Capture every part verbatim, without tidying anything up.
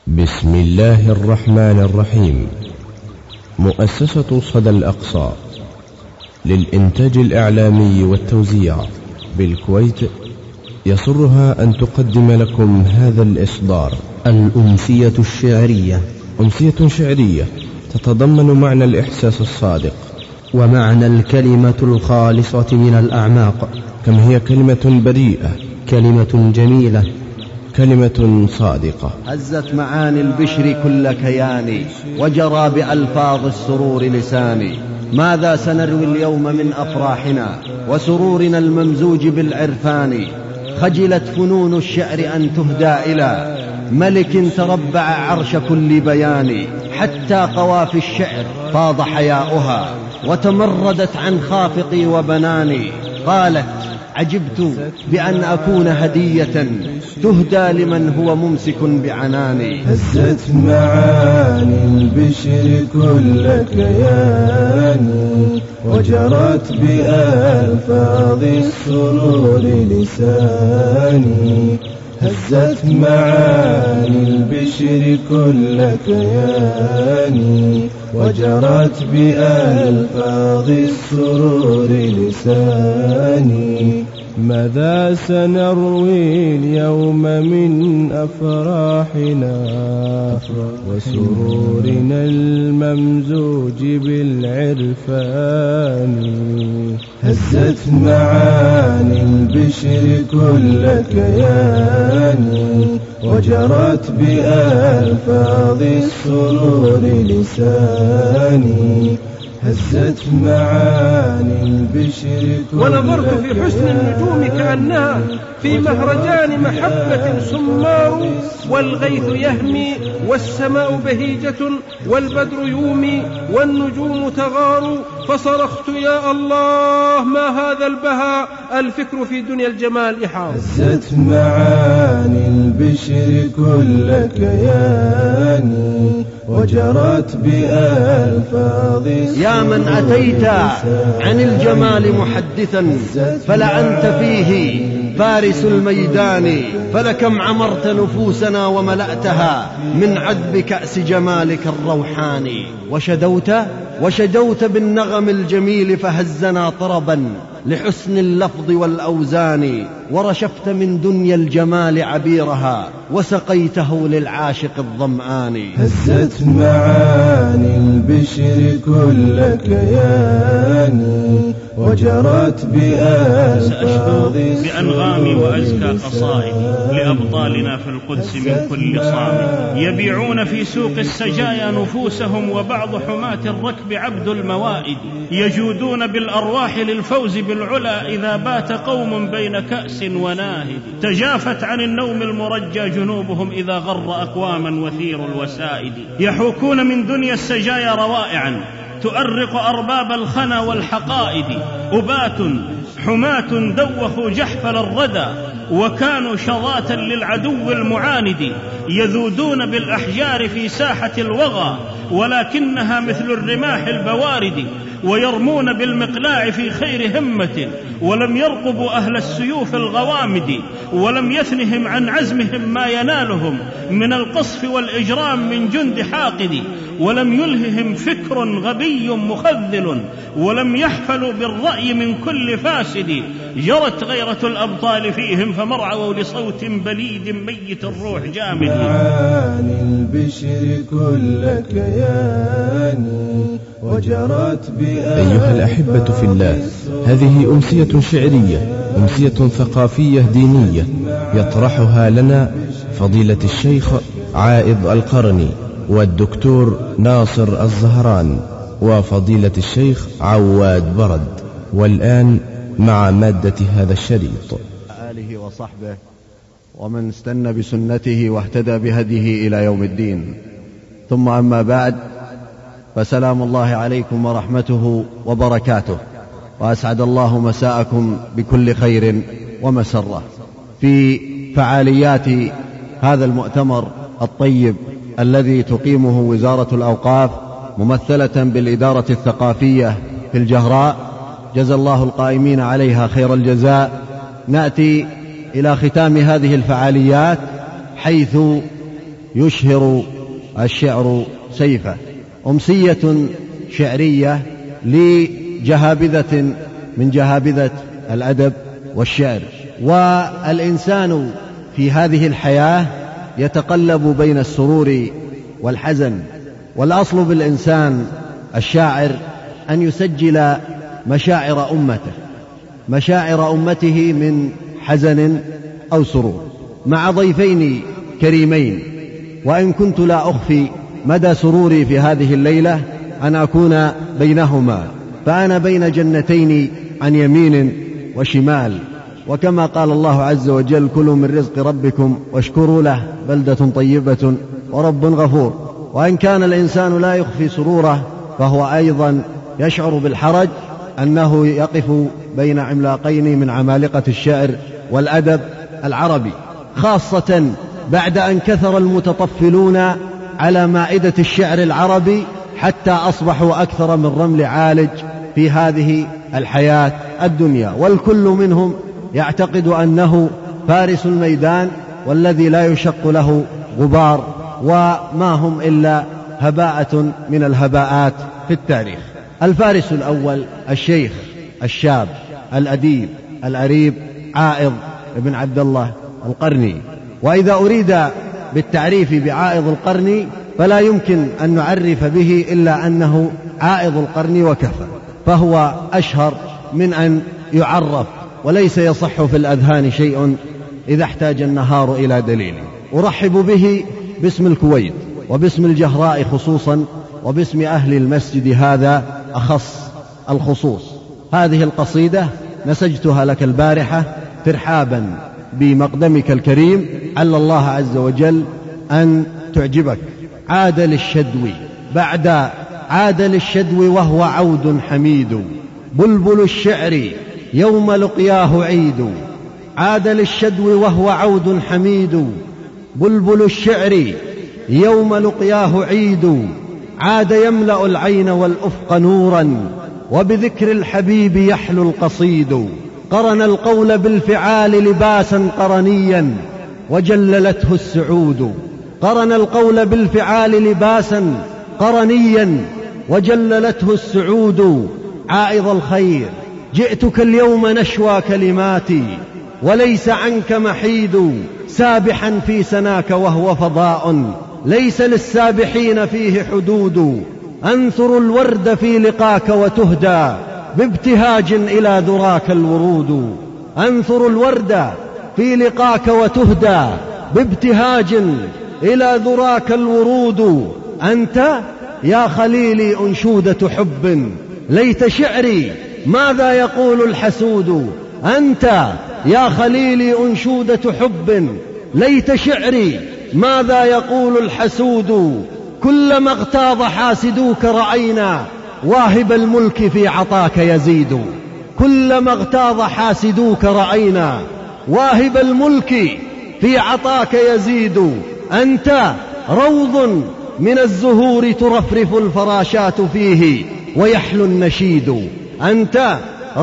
بسم الله الرحمن الرحيم. مؤسسة صدى الأقصى للإنتاج الإعلامي والتوزيع بالكويت يسرها أن تقدم لكم هذا الإصدار. الأمسية الشعرية. أمسية شعرية تتضمن معنى الإحساس الصادق ومعنى الكلمة الخالصة من الأعماق. كم هي كلمة بريئة، كلمة جميلة، كلمة صادقة. هزت معاني البشر كل كياني، وجرى بألفاظ السرور لساني. ماذا سنروي اليوم من أفراحنا وسرورنا الممزوج بالعرفان؟ خجلت فنون الشعر أن تهدى إلى ملك تربع عرش كل بيان. حتى قوافي الشعر فاض حياؤها وتمردت عن خافقي وبناني. قالت: عجبت بأن أكون هدية تهدى لمن هو ممسك بعناني. هزت معاني البشر كل كياني، وجرت بألفاظ السرور لساني. هزت معاني البشر كل كياني، وجرت بألفاظ السرور لساني. ماذا سنروي اليوم من أفراحنا وسرورنا الممزوج بالعرفان؟ هزت معاني البشر كل كياني، وجرت بألفاظ السرور لساني. هزت معاني البشر كل ونظرت في حسن النجوم كأنها في مهرجان محبة سمار. والغيث يهمي والسماء بهيجة والبدر يومي والنجوم تغار. فصرخت: يا الله ما هذا البهاء، الفكر في دنيا الجمال إحاط. هزت معاني البشر كل كياني، وجرت بألفاظ. يا من أتيت عن الجمال محدثا، فلأنت فيه فارس الميدان. فلكم عمرت نفوسنا وملأتها من عذب كأس جمالك الروحاني. وشدوت وشدوت بالنغم الجميل فهزنا طربا لحسن اللفظ والأوزان. ورشفت من دنيا الجمال عبيرها وسقيته للعاشق الظمآن. هزت معاني البشر كل كياني، وجرت بألفاظ. سأشكو بأنغامي وأزكى قصائدي لأبطالنا في القدس من كل صامت. يبيعون في سوق السجايا نفوسهم، وبعض حماة الركب عبد الموائد. يجودون بالأرواح للفوز بالعلا إذا بات قوم بين كأس وناهد. تجافت عن النوم المرجى جنوبهم إذا غر أقواما وثير الوسائد. يحوكون من دنيا السجايا روائعا تؤرق أرباب الخنا والحقائد. أبات حماة دوخوا جحفل الردى وكانوا شظاة للعدو المعاند. يذودون بالأحجار في ساحة الوغى ولكنها مثل الرماح البوارد. ويرمون بالمقلاع في خير همة ولم يرقبوا أهل السيوف الغوامد. ولم يثنهم عن عزمهم ما ينالهم من القصف والإجرام من جند حاقد. ولم يلههم فكر غبي مخذل ولم يحفلوا بالرأي من كل فاسد. جرت غيرة الأبطال فيهم فمرعوا لصوت بليد ميت الروح جامد. معاني البشر كل كياني، وجرت أيها الأحبة في الله، هذه أمسية شعرية، أمسية ثقافية دينية يطرحها لنا فضيلة الشيخ عائض القرني والدكتور ناصر الزهران وفضيلة الشيخ عواد برد. والآن مع مادة هذا الشريط. آله وصحبه ومن استنى بسنته واهتدى بهديه إلى يوم الدين. ثم أما بعد، فسلام الله عليكم ورحمته وبركاته، وأسعد الله مساءكم بكل خير ومسرة. في فعاليات هذا المؤتمر الطيب الذي تقيمه وزارة الأوقاف ممثلة بالإدارة الثقافية في الجهراء، جزى الله القائمين عليها خير الجزاء، نأتي إلى ختام هذه الفعاليات، حيث يشهر الشعر سيفه. أمسية شعرية لجهابذة من جهابذة الأدب والشعر. والإنسان في هذه الحياة يتقلب بين السرور والحزن، والأصل بالإنسان الشاعر أن يسجل مشاعر أمته مشاعر أمته من حزن أو سرور. مع ضيفين كريمين، وإن كنت لا أخفي مدى سروري في هذه الليلة أن أكون بينهما، فأنا بين جنتين عن يمين وشمال، وكما قال الله عز وجل: كلوا من رزق ربكم واشكروا له بلدة طيبة ورب غفور. وإن كان الإنسان لا يخفي سروره، فهو أيضا يشعر بالحرج أنه يقف بين عملاقين من عمالقة الشعر والأدب العربي، خاصة بعد أن كثر المتطفلون على مائدة الشعر العربي حتى أصبحوا أكثر من رمل عالج في هذه الحياة الدنيا، والكل منهم يعتقد أنه فارس الميدان والذي لا يشق له غبار، وما هم إلا هباءة من الهباءات في التاريخ. الفارس الأول الشيخ الشاب الأديب الأريب عائض بن عبد الله القرني. وإذا أريد بالتعريف بعائض القرني فلا يمكن أن نعرف به إلا أنه عائض القرن وكفى، فهو أشهر من أن يعرف، وليس يصح في الأذهان شيء إذا احتاج النهار إلى دليل. أرحب به باسم الكويت وباسم الجهراء خصوصا، وباسم أهل المسجد هذا أخص الخصوص. هذه القصيدة نسجتها لك البارحة ترحابا بمقدمك الكريم، عل الله عز وجل أن تعجبك. عاد للشدو بعد عاد للشدو وهو عود حميد، بلبل الشعر يوم لقياه عيد. عاد للشدو وهو عود حميد، بلبل الشعر يوم لقياه عيد. عاد يملأ العين والأفق نورا، وبذكر الحبيب يحلو القصيد. قرن القول بالفعال لباسا قرنيا، وجللته السعود. قرن القول بالفعال لباسا قرنيا، وجللته السعود. عائض الخير جئتك اليوم نشوى كلماتي، وليس عنك محيد. سابحا في سناك وهو فضاء، ليس للسابحين فيه حدود. أنثر الورد في لقاك وتهدى، بابتهاج إلى ذراك الورود. أنثر الورد في لقاك وتهدى، بابتهاج إلى ذراك الورود. أنت يا خليلي أنشودة حب، ليت شعري ماذا يقول الحسود. أنت يا خليلي أنشودة حب، ليت شعري ماذا يقول الحسود. كلما اغتاظ حاسدوك رأينا، واهب الملك في عطاك يزيد. كلما اغتاظ حاسدوك رأينا، واهب الملك في عطاك يزيد. أنت روض من الزهور ترفرف الفراشات فيه ويحلو النشيد. أنت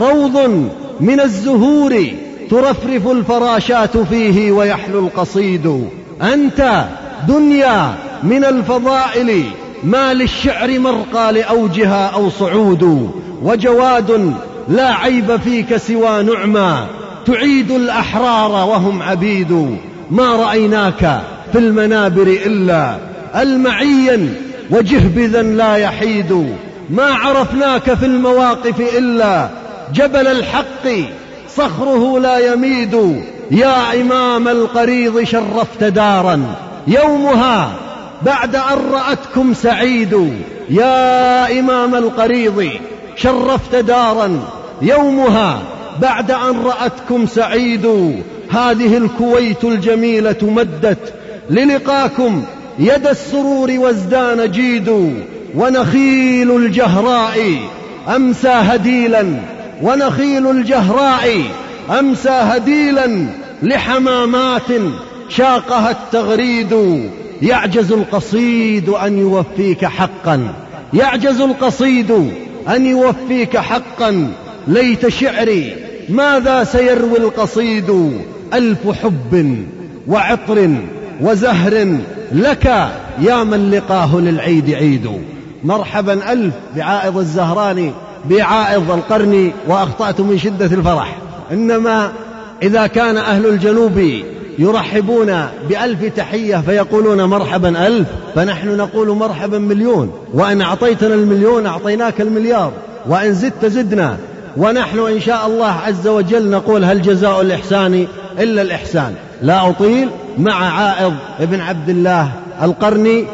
روض من الزهور ترفرف الفراشات فيه ويحلو القصيد. أنت دنيا من الفضائل، ما للشعر مرقى لأوجها أو صعود. وجواد لا عيب فيك سوى نعما، تعيد الأحرار وهم عبيد. ما رأيناك في المنابر إلا المعيا، وجهبذا لا يحيد. ما عرفناك في المواقف إلا جبل الحق، صخره لا يميد. يا إمام القريض شرفت دارا، يومها بعد أن رأتكم سعيد. يا إمام القريض شرفت دارا، يومها بعد أن رأتكم سعيد. هذه الكويت الجميلة مدت للقاكم يد السرور وازدان جيد. ونخيل الجهراء أمسى هديلا، ونخيل الجهراء أمسى هديلا لحمامات شاقها التغريد. يعجز القصيد أن يوفيك حقا، يعجز القصيد أن يوفيك حقا. ليت شعري ماذا سيروي القصيد. ألف حب وعطر وزهر لك يا من لقاه للعيد عيد. مرحبا ألف بعائض الزهراني بعائض القرن، وأخطأت من شدة الفرح. إنما إذا كان أهل الجنوب يرحبون بألف تحية فيقولون مرحبا ألف، فنحن نقول مرحبا مليون، وإن أعطيتنا المليون أعطيناك المليار، وإن زدت زدنا. ونحن إن شاء الله عز وجل نقول هل جزاء الإحسان إلا الإحسان. لا أطيل، مع عائض ابن عبد الله القرني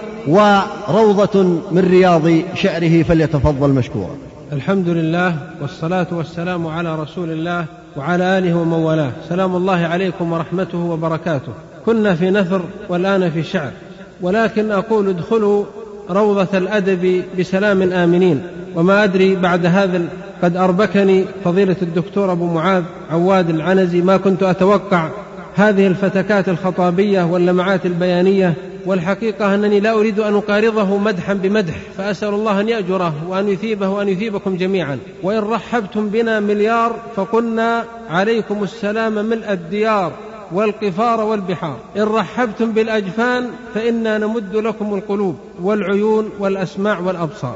وروضة من رياض شعره، فليتفضل مشكورا. الحمد لله والصلاة والسلام على رسول الله وعلى آله ومن والاه. سلام الله عليكم ورحمته وبركاته. كنا في نثر والآن في شعر، ولكن أقول ادخلوا روضة الأدب بسلام آمنين. وما أدري بعد هذا قد أربكني فضيلة الدكتور أبو معاذ عواد العنزي، ما كنت أتوقع هذه الفتكات الخطابية واللمعات البيانية. والحقيقة أنني لا أريد أن أقارضه مدحا بمدح، فأسأل الله أن يأجره وأن يثيبه وأن يثيبكم جميعا. وإن رحبتم بنا مليار فقلنا عليكم السلام ملء الديار والقفار والبحار. إن رحبتم بالأجفان فإنا نمد لكم القلوب والعيون والأسماع والأبصار.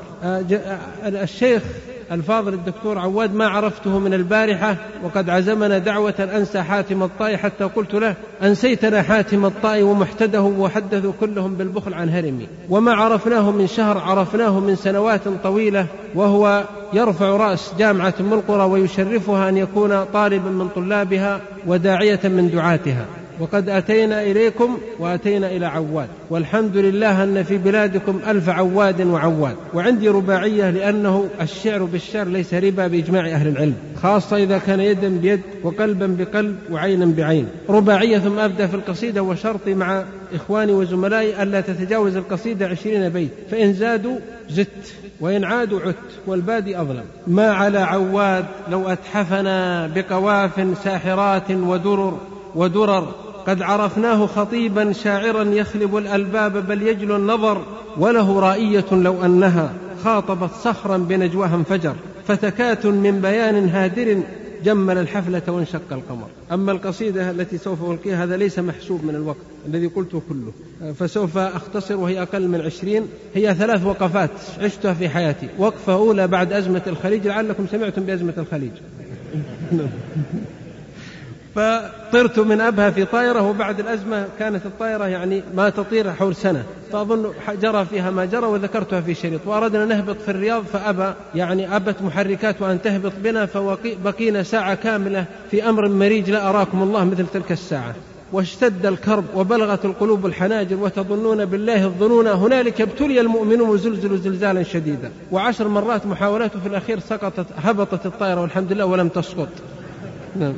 الشيخ الفاضل الدكتور عواد ما عرفته من البارحة، وقد عزمنا دعوة أنسى حاتم الطائي، حتى قلت له أنسيتنا حاتم الطائي ومحتده، وحدثوا كلهم بالبخل عن هرمي. وما عرفناه من شهر عرفناه من سنوات طويلة، وهو يرفع رأس جامعة أم القرى ويشرفها أن يكون طالبا من طلابها وداعية من دعاتها. وقد أتينا إليكم وأتينا إلى عواد، والحمد لله أن في بلادكم ألف عواد وعواد. وعندي رباعية، لأنه الشعر بالشعر ليس ربا بإجماع أهل العلم، خاصة إذا كان يدا بيد وقلبا بقلب وعينا بعين. رباعية ثم أبدأ في القصيدة، وشرطي مع إخواني وزملائي ألا تتجاوز القصيدة عشرين بيت، فإن زادوا زدت وإن عادوا عدت، والبادي أظلم. ما على عواد لو أتحفنا بقواف ساحرات ودرر ودرر، قد عرفناه خطيبا شاعرا يخلب الألباب بل يجلو النظر، وله رائية لو أنها خاطبت صخرا بنجواها انفجر، فتكات من بيان هادر جمل الحفلة وانشق القمر. أما القصيدة التي سوف ألقيها هذا ليس محسوب من الوقت الذي قلته كله، فسوف أختصر وهي أقل من عشرين. هي ثلاث وقفات عشتها في حياتي. وقفة أولى بعد أزمة الخليج، لعلكم سمعتم بأزمة الخليج. فطرت من أبها في طائرة، وبعد الأزمة كانت الطائرة يعني ما تطير حول سنة، فأظن جرى فيها ما جرى، وذكرتها في شريط. وأردنا نهبط في الرياض فأبى، يعني أبت محركات وأن تهبط بنا، فبقينا ساعة كاملة في أمر مريج لا أراكم الله مثل تلك الساعة. واشتد الكرب وبلغت القلوب الحناجر، وتظنون بالله الظنون، هنالك ابتلي المؤمنون وزلزلوا زلزالا شديدا. وعشر مرات محاولاته، في الأخير سقطت، هبطت الطائرة والحمد لله ولم تسقط. نعم.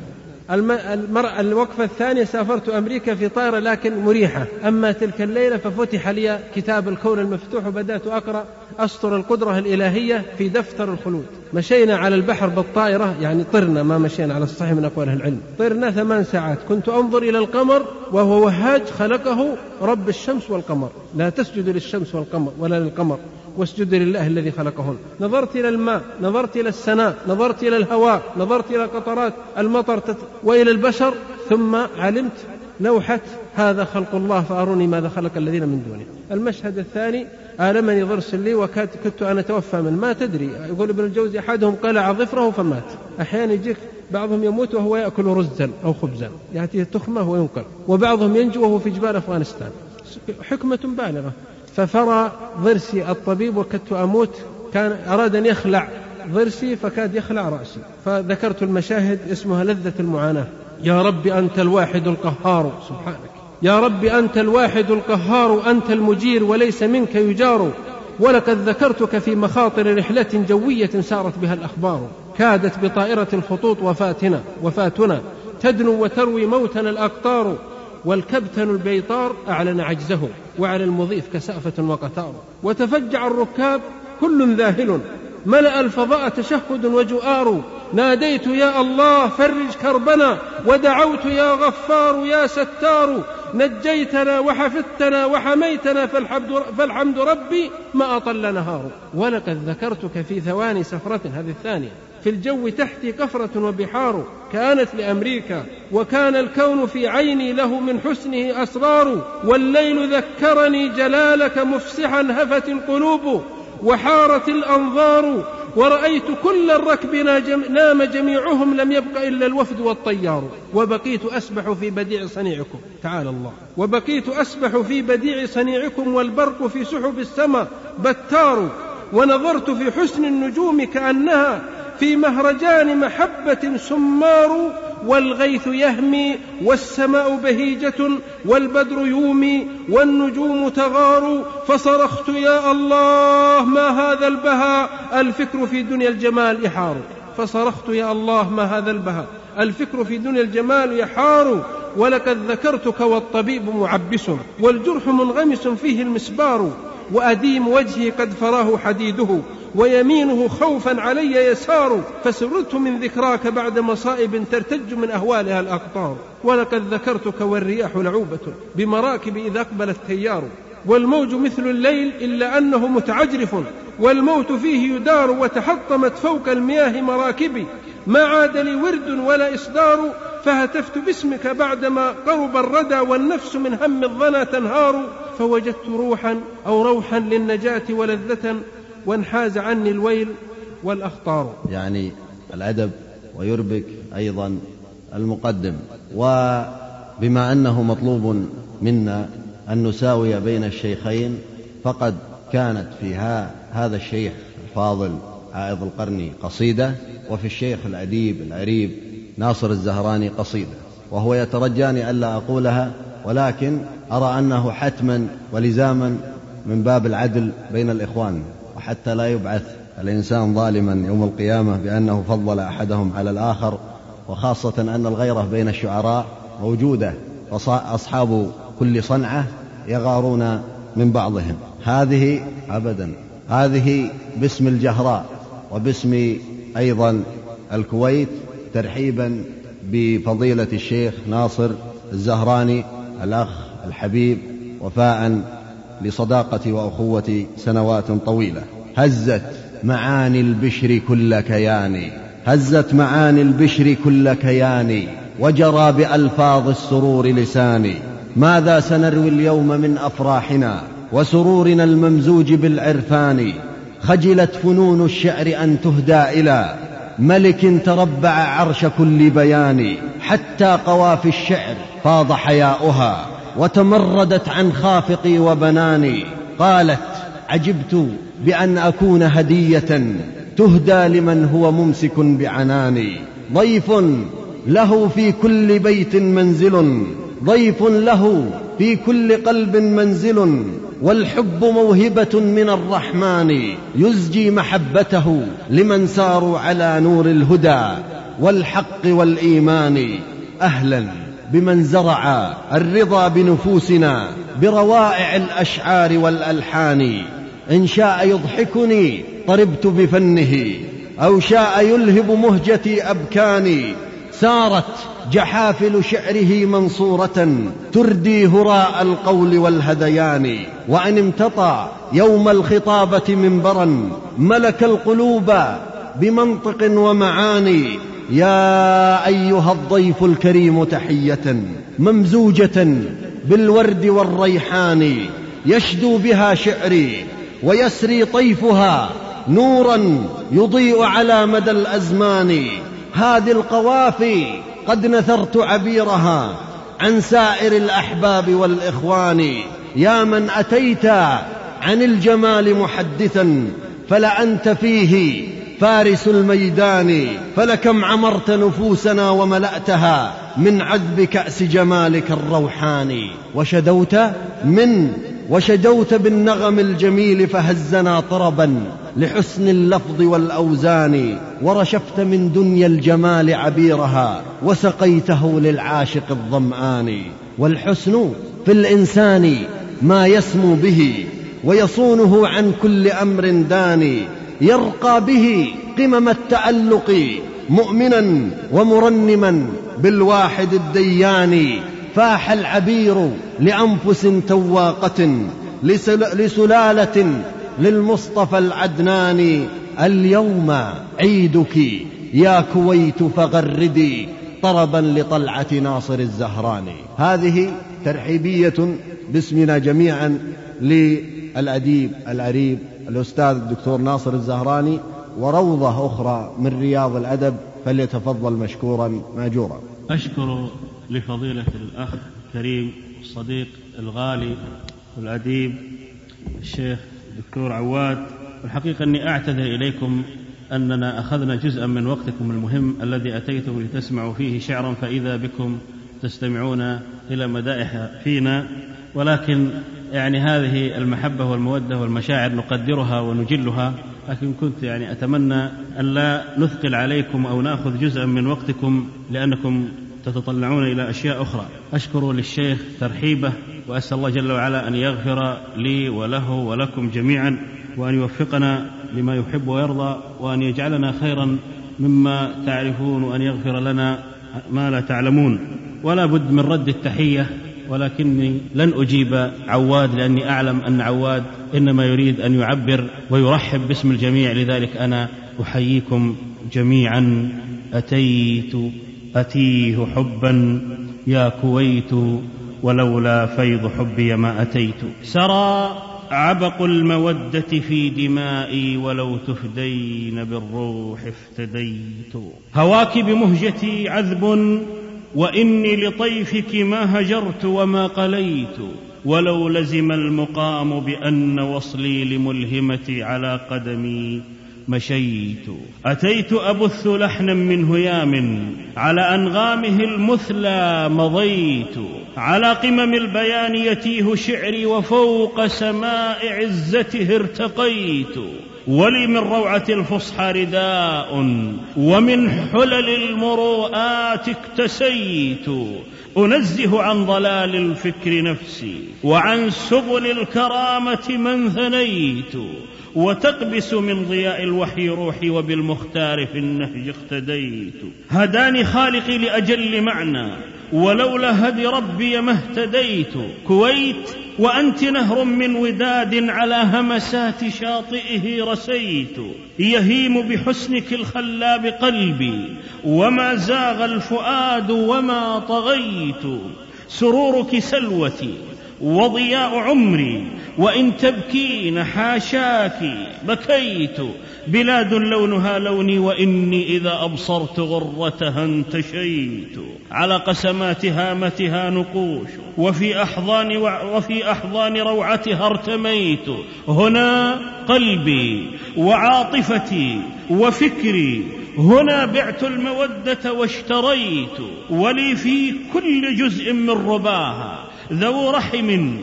المرأة الوقفة الثانية سافرت أمريكا في طائرة لكن مريحة. أما تلك الليلة ففتح لي كتاب الكون المفتوح، وبدأت أقرأ أسطر القدرة الإلهية في دفتر الخلود. مشينا على البحر بالطائرة، يعني طرنا، ما مشينا على الصحيح من أقوال العلم، طرنا ثمان ساعات. كنت أنظر إلى القمر وهو وهاج خلقه رب الشمس والقمر، لا تسجد للشمس والقمر ولا للقمر، واسجد لله الذي خلقهن. نظرت إلى الماء، نظرت إلى السماء، نظرت إلى الهواء، نظرت إلى قطرات المطر تت... وإلى البشر، ثم علمت لوحة هذا خلق الله فأروني ماذا خلق الذين من دونه. المشهد الثاني آلمني ضرس لي، وكنت أنا أتوفى من ما تدري. يقول ابن الجوزي أحدهم قلع ظفره فمات. أحيانا يجيك بعضهم يموت وهو يأكل رزا أو خبزا، يأتيه تخمة وينقل. وبعضهم ينجو وهو في جبال أفغانستان. حكمة بالغة. ففرى ضرسي الطبيب وكدت أموت، كان أراد أن يخلع ضرسي فكاد يخلع رأسي. فذكرت المشاهد اسمها لذة المعاناة. يا رب أنت الواحد القهار، سبحانك يا رب أنت الواحد القهار، أنت المجير وليس منك يجار. ولقد ذكرتك في مخاطر رحلة جوية سارت بها الأخبار، كادت بطائرة الخطوط وفاتنا وفاتنا تدنو وتروي موتنا الأقطار. والكبتن البيطار أعلن عجزه، وعلى المضيف كسافة وقتار. وتفجع الركاب كل ذاهل، ملأ الفضاء تشهد وجؤار. ناديت يا الله فرج كربنا، ودعوت يا غفار يا ستار. نجيتنا وحفظتنا وحميتنا، فالحمد, فالحمد ربي ما أطل نهار. ولقد ذكرتك في ثواني سفرة، هذه الثانية، في الجو تحتي كفرة وبحار كانت لأمريكا، وكان الكون في عيني له من حسنه أسرار، والليل ذكرني جلالك مفسحا هفت القلوب وحارت الأنظار، ورأيت كل الركب نام جميعهم لم يبق إلا الوفد والطيار، وبقيت أسبح في بديع صنيعكم، تعالى الله، وبقيت أسبح في بديع صنيعكم والبرق في سحب السماء بتار، ونظرت في حسن النجوم كأنها في مهرجان محبة سمار، والغيث يهمي والسماء بهيجة والبدر يومي والنجوم تغار، فصرخت يا الله ما هذا البهاء الفكر في دنيا الجمال يحار، فصرخت يا الله ما هذا البهاء الفكر في دنيا الجمال يحار، ولقد ذكرتك والطبيب معبس والجرح منغمس فيه المسبار، وأديم وجهي قد فراه حديده ويمينه خوفا علي يسار، فسررت من ذكراك بعد مصائب ترتج من أهوالها الأقطار، ولقد ذكرتك والرياح لعوبة بمراكب إذا أقبل التيار، والموج مثل الليل إلا أنه متعجرف والموت فيه يدار، وتحطمت فوق المياه مراكبي ما عاد لي ورد ولا إصدار، فهتفت باسمك بعدما قرب الردى والنفس من هم الظنا تنهار، فوجدت روحا أو روحا للنجاة ولذة وانحاز عني الويل والأخطار. يعني الأدب ويربك أيضا المقدم. وبما أنه مطلوب منا أن نساوي بين الشيخين، فقد كانت في هذا الشيخ الفاضل عائض القرني قصيدة، وفي الشيخ الأديب العريب ناصر الزهراني قصيدة، وهو يترجاني ألا أقولها، ولكن أرى أنه حتما ولزاما من باب العدل بين الإخوان، وحتى لا يبعث الإنسان ظالما يوم القيامة بأنه فضل أحدهم على الآخر، وخاصة أن الغيرة بين الشعراء موجودة، وأصحاب كل صنعة يغارون من بعضهم. هذه أبدا هذه باسم الجهراء وباسم أيضا الكويت ترحيبا بفضيلة الشيخ ناصر الزهراني الأخ الحبيب، وفاء لصداقة وأخوة سنوات طويلة. هزت معاني البشر كل كياني، هزت معاني البشر كل كياني، وجرى بألفاظ السرور لساني، ماذا سنروي اليوم من أفراحنا وسرورنا الممزوج بالعرفان، خجلت فنون الشعر أن تهدى إلى ملك تربع عرش كل بيان، حتى قوافي الشعر فاض حياؤها وتمردت عن خافقي وبناني، قالت عجبت بأن أكون هدية تهدى لمن هو ممسك بعناني، ضيف له في كل بيت منزل، ضيف له في كل قلب منزل، والحب موهبة من الرحمن يزجي محبته لمن ساروا على نور الهدى والحق والإيمان. أهلا بمن زرع الرضا بنفوسنا بروائع الأشعار والألحان، إن شاء يضحكني طربت بفنه، أو شاء يلهب مهجتي أبكاني، سارت جحافل شعره منصورة تردي هراء القول والهذيان، وأن امتطى يوم الخطابة منبرا ملك القلوب بمنطق ومعاني، يا أيها الضيف الكريم تحية ممزوجة بالورد والريحان، يشدو بها شعري ويسري طيفها نورا يضيء على مدى الأزمان، هذه القوافي قد نثرت عبيرها عن سائر الأحباب والإخوان، يا من أتيت عن الجمال محدثا فلأنت فيه فارس الميدان، فلكم عمرت نفوسنا وملأتها من عذب كأس جمالك الروحاني، وشدوت من وشدوت بالنغم الجميل فهزنا طربا لحسن اللفظ والأوزان، ورشفت من دنيا الجمال عبيرها وسقيته للعاشق الظمآن، والحسن في الإنسان ما يسمو به ويصونه عن كل أمر داني، يرقى به قمم التألق مؤمنا ومرنما بالواحد الديان، فاح العبير لأنفس تواقة لسلالة للمصطفى العدنان، اليوم عيدك يا كويت فغردي طربا لطلعة ناصر الزهراني. هذه ترحيبية باسمنا جميعا للأديب العريب الأستاذ الدكتور ناصر الزهراني، وروضة أخرى من رياض الأدب، فليتفضل مشكورا ماجورا. أشكر لفضيلة الأخ الكريم الصديق الغالي والأديب الشيخ الدكتور عواد. الحقيقة أني أعتذر إليكم أننا أخذنا جزءا من وقتكم المهم الذي أتيتم لتسمعوا فيه شعرا، فإذا بكم تستمعون إلى مدائح فينا، ولكن يعني هذه المحبة والمودة والمشاعر نقدرها ونجلها، لكن كنت يعني أتمنى أن لا نثقل عليكم أو نأخذ جزءا من وقتكم لأنكم تتطلعون إلى أشياء أخرى. أشكر للشيخ ترحيبه، وأسأل الله جل وعلا أن يغفر لي وله ولكم جميعا، وأن يوفقنا لما يحب ويرضى، وأن يجعلنا خيرا مما تعرفون، وأن يغفر لنا ما لا تعلمون. ولا بد من رد التحية، ولكني لن أجيب عواد لأني أعلم أن عواد إنما يريد أن يعبر ويرحب باسم الجميع، لذلك أنا أحييكم جميعا. أتيت أتيه حبا يا كويت، ولولا فيض حبي ما أتيت. سرى عبق المودة في دمائي، ولو تفدين بالروح افتديت. هواك بمهجتي عذب، وإني لطيفك ما هجرت وما قليت، ولو لزم المقام بأن وصلي لملهمتي على قدمي مشيت. أتيت أبث لحنا من هيام، على أنغامه المثلى مضيت، على قمم البيان يتيه شعري، وفوق سماء عزته ارتقيت. ولي من روعة الفصحى رداء، ومن حلل المروءات اكتسيت. أنزه عن ضلال الفكر نفسي، وعن سبل الكرامة من ثنيت. وتقبس من ضياء الوحي روحي، وبالمختار في النهج اقتديت. هداني خالقي لأجل معنى، ولولا هدي ربي ما اهتديت. كويت وأنت نهر من وداد، على همسات شاطئه رسيت. يهيم بحسنك الخلاب قلبي، وما زاغ الفؤاد وما طغيت. سرورك سلوتي وضياء عمري، وإن تبكين حاشاك بكيت. بلاد لونها لوني، وإني إذا أبصرت غرتها انتشيت. على قسمات هامتها نقوش، وفي أحضان, وفي أحضان روعتها ارتميت. هنا قلبي وعاطفتي وفكري، هنا بعت المودة واشتريت. ولي في كل جزء من رباها ذو رحم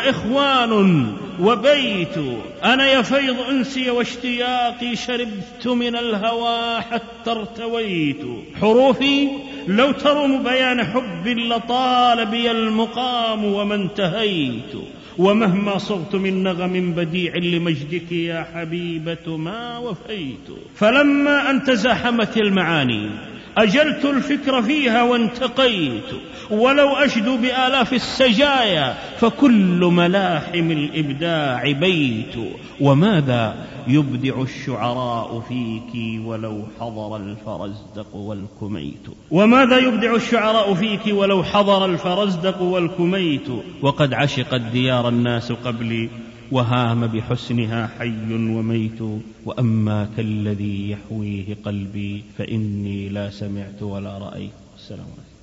وإخوان وبيت. أنا يا فيض أنسي واشتياقي، شربت من الهوى حتى ارتويت. حروفي لو ترم بيان حب لطال بي المقام وما انتهيت. ومهما صغت من نغم بديع لمجدك يا حبيبة ما وفيت. فلما أن تزاحمت المعاني أجلت الفكر فيها وانتقيت. ولو أشدو بآلاف السجايا، فكل ملاحم الإبداع بيت. وماذا يبدع الشعراء فيك ولو حضر الفرزدق والكميت. وماذا يبدع الشعراء فيك ولو حضر الفرزدق والكميت. وقد عشقت ديار الناس قبلي، وهام بحسنها حي وميت. وأما كالذي يحويه قلبي، فإني لا سمعت ولا رأيت. السلام عليكم.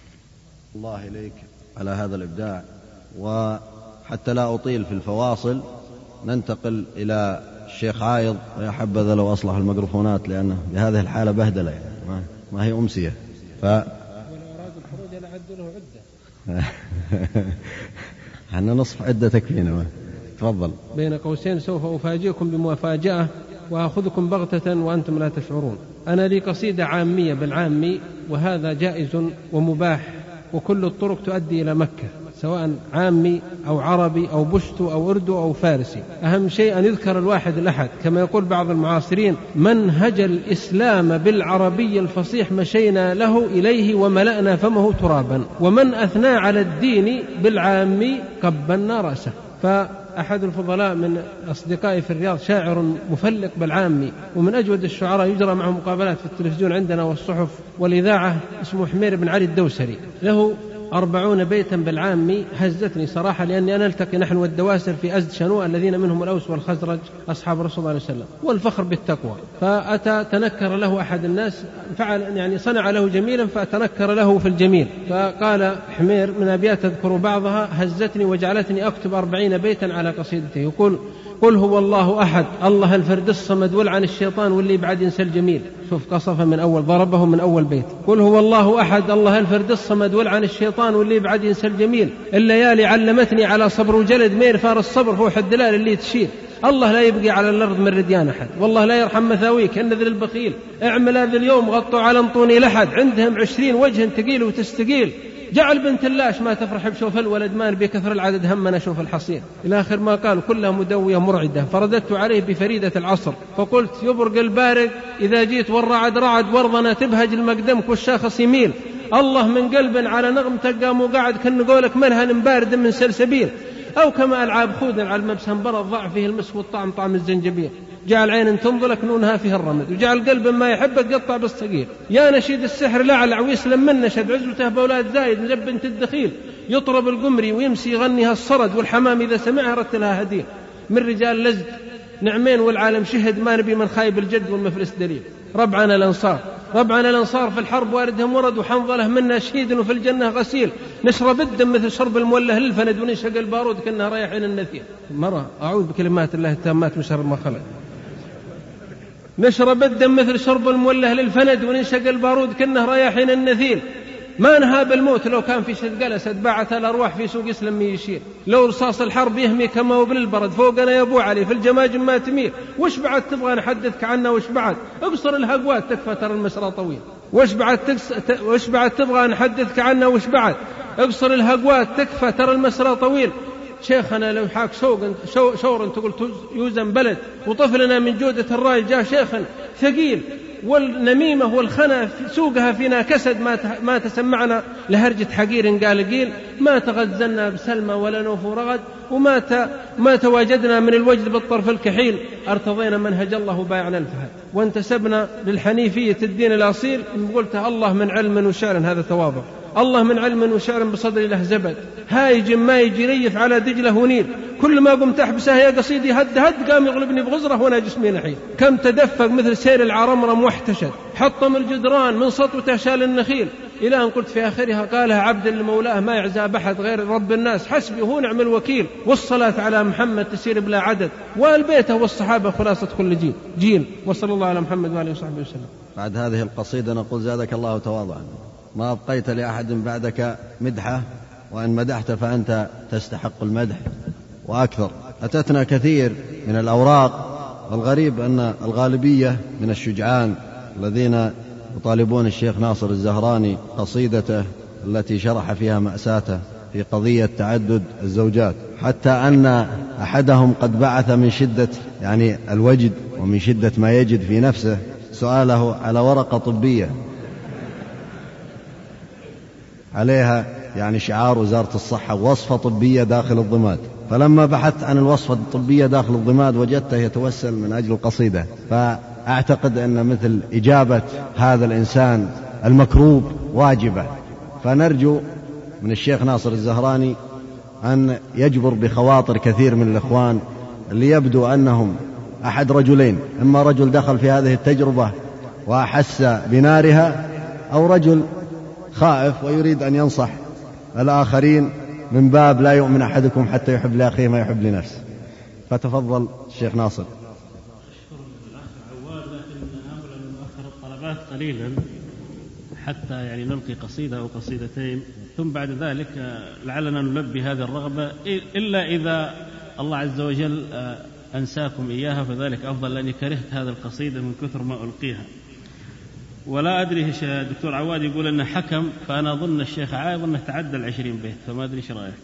الله إليك على هذا الإبداع. وحتى لا أطيل في الفواصل، ننتقل إلى الشيخ عايض. يا حبذا لو أصلح الميكروفونات، لأنه بهذه الحالة بهدلة، يعني ما هي أمسية. ف ولو أرادوا الخروج لعدوا له عدة. احنا نصف عدة تكفينا. تفضل. بين قوسين سوف أفاجئكم بمفاجأة، وأخذكم بغتة وأنتم لا تشعرون. أنا لي قصيدة عامية بالعامي، وهذا جائز ومباح، وكل الطرق تؤدي إلى مكة، سواء عامي أو عربي أو بشتو أو أردو أو فارسي. أهم شيء أن يذكر الواحد الأحد، كما يقول بعض المعاصرين: من هج الإسلام بالعربي الفصيح مشينا له إليه، وملأنا فمه ترابا. ومن أثنى على الدين بالعامي قبلنا رأسه. ف أحد الفضلاء من أصدقائي في الرياض شاعر مفلق بالعامي ومن أجود الشعراء، يجرى معه مقابلات في التلفزيون عندنا والصحف والإذاعة، اسمه حمير بن علي الدوسري، له أربعون بيتا بالعامي هزتني صراحة، لأني أنا ألتقي نحن والدواسر في أزد شنوء الذين منهم الأوس والخزرج أصحاب الرسول صلى الله عليه وسلم، والفخر بالتقوى. فأتى تنكر له أحد الناس، فعل يعني صنع له جميلا فتنكر له في الجميل، فقال حمير من أبيات تذكر بعضها: هزتني وجعلتني أكتب أربعين بيتا على قصيدته، يقول: قل هو الله أحد الله الفرد الصمد والعن الشيطان واللي بعد ينسى الجميل. شوف قصفه من أول، ضربه من أول بيت. قل هو الله أحد الله الفرد الصمد والعن الشيطان واللي بعد ينسى الجميل. الليالي علمتني على صبر وجلد، مير فار الصبر فوح الدلال اللي تشيل. الله لا يبقي على الأرض من رديان أحد، والله لا يرحم مثاويك النذر البخيل. اعمل هذا اليوم غطوا على انطوني لحد، عندهم عشرين وجه تقيل وتستقيل. جعل بنت اللاش ما تفرح بشوف الولد، ما بكثر العدد همنا شوف الحصير. إلى آخر ما قال: كلها مدوية مرعدة. فرددت عليه بفريدة العصر فقلت: يبرق البارق إذا جيت والرعد رعد، وارضنا تبهج المقدمك والشاخص يميل. الله من قلب على نغمتك قام وقعد، كن قولك منهن بارد من سلسبيل. أو كما ألعاب خود على المبسم برد ضع فيه المسك والطعم طعم الزنجبيل. جعل عين تنظلك نونها فيه الرمد، وجعل قلب ما يحبك قطع بالصقيل. يا نشيد السحر لعلع ويسلم من نشد، عزوته بأولاد زايد نجب بنت الدخيل. يطرب القمري ويمسي يغنيها الصرد، والحمام إذا سمعها رتلها هديل. من رجال لزد نعمين والعالم شهد، ما نبي من خايب الجد والمفلس دليل. ربعنا الأنصار ربعنا الأنصار في الحرب واردهم ورد، وحنظله منا شهيد وفي الجنة غسيل. نشرب الدم مثل شرب الموله للفند، وننشق البارود كنا رايحين النثير. مرة أعوذ بكلمات الله التامات من شر ما خلق. نشرب الدم مثل شرب الموله للفند، وننشق البارود كنا رايحين النثير. ما نهاب الموت لو كان في شد جلس، اتباعت الأرواح في سوق يسلم يشير. لو رصاص الحرب يهمي كما وبن البرد، فوقنا يا أبو علي في الجماجم ما تميل. وش بعد تبغى نحدثك عنه؟ وش بعد اقصر الهقوات تكفى ترى المسرى طويل. وش بعد تكس... ت... وش بعد تبغى نحدثك عنه؟ وش بعد اقصر الهقوات تكفى ترى المسرى طويل. شيخنا لو حاك شوق شو... شور تقول يوزن بلد، وطفلنا من جودة الراي جاء شيخا ثقيل. والنميمة والخنا سوقها فينا كسد، ما ما تسمعنا لهرجة حقير قال قيل. ما تغزلنا بسلمى ولا نوف رغد، وما ت... ما تواجدنا من الوجد بالطرف الكحيل. ارتضينا منهج الله وبايعنا الفهد، وانتسبنا للحنيفية الدين الأصيل. قلتها الله من علم وشعر، هذا تواضع. الله من علم وشعر بصدري له زبد، هايج ما يجي ريف على دجله ونيل. كل ما قمت أحبسه يا قصيدي هد هد، قام يغلبني بغزره وانا جسمي نحيل. كم تدفق مثل سير العرمرم واحتشد، حطم الجدران من سطوته شال النخيل. إلى أن قلت في آخرها: قالها عبد لمولاه ما يعزى بحد غير رب الناس، حسبي هو نعم الوكيل. والصلاة على محمد تسير بلا عدد، والبيته والصحابة خلاصة كل جيل جيل. وصلى الله على محمد وآله وصحبه وسلم. بعد هذه القصيدة نقول: زادك الله تواضعا. ما أبقيت لأحد بعدك مدحة، وإن مدحت فأنت تستحق المدح وأكثر. أتتنا كثير من الأوراق، والغريب أن الغالبية من الشجعان الذين يطالبون الشيخ ناصر الزهراني قصيدته التي شرح فيها مأساته في قضية تعدد الزوجات، حتى أن أحدهم قد بعث من شدة يعني الوجد ومن شدة ما يجد في نفسه سؤاله على ورقة طبية عليها يعني شعار وزارة الصحة: وصفة طبية داخل الضماد. فلما بحثت عن الوصفة الطبية داخل الضماد وجدته يتوسل من أجل القصيدة. فأعتقد أن مثل إجابة هذا الإنسان المكروب واجبة. فنرجو من الشيخ ناصر الزهراني أن يجبر بخواطر كثير من الإخوان اللي يبدو أنهم أحد رجلين: إما رجل دخل في هذه التجربة وأحس بنارها، أو رجل خائف ويريد أن ينصح الآخرين من باب لا يؤمن أحدكم حتى يحب لأخيه ما يحب لنفسه. فتفضل الشيخ ناصر. الطلبات قليلا حتى يعني نلقي قصيدة أو قصيدتين، ثم بعد ذلك لعلنا نلبي هذه الرغبة، إلا إذا الله عز وجل أنساكم إياها فذلك أفضل، لأني كرهت هذه القصيدة من كثر ما ألقيها. ولا أدري دكتور عواد يقول أنه حكم، فأنا أظن الشيخ عايض أنه تعدى العشرين بيت، فما أدري إيش رأيك.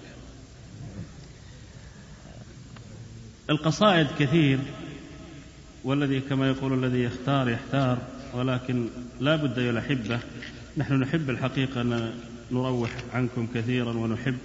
القصائد كثير، والذي كما يقول الذي يختار يحتار، ولكن لا بد يا الأحبة، نحن نحب الحقيقة أن نروح عنكم كثيرا، ونحب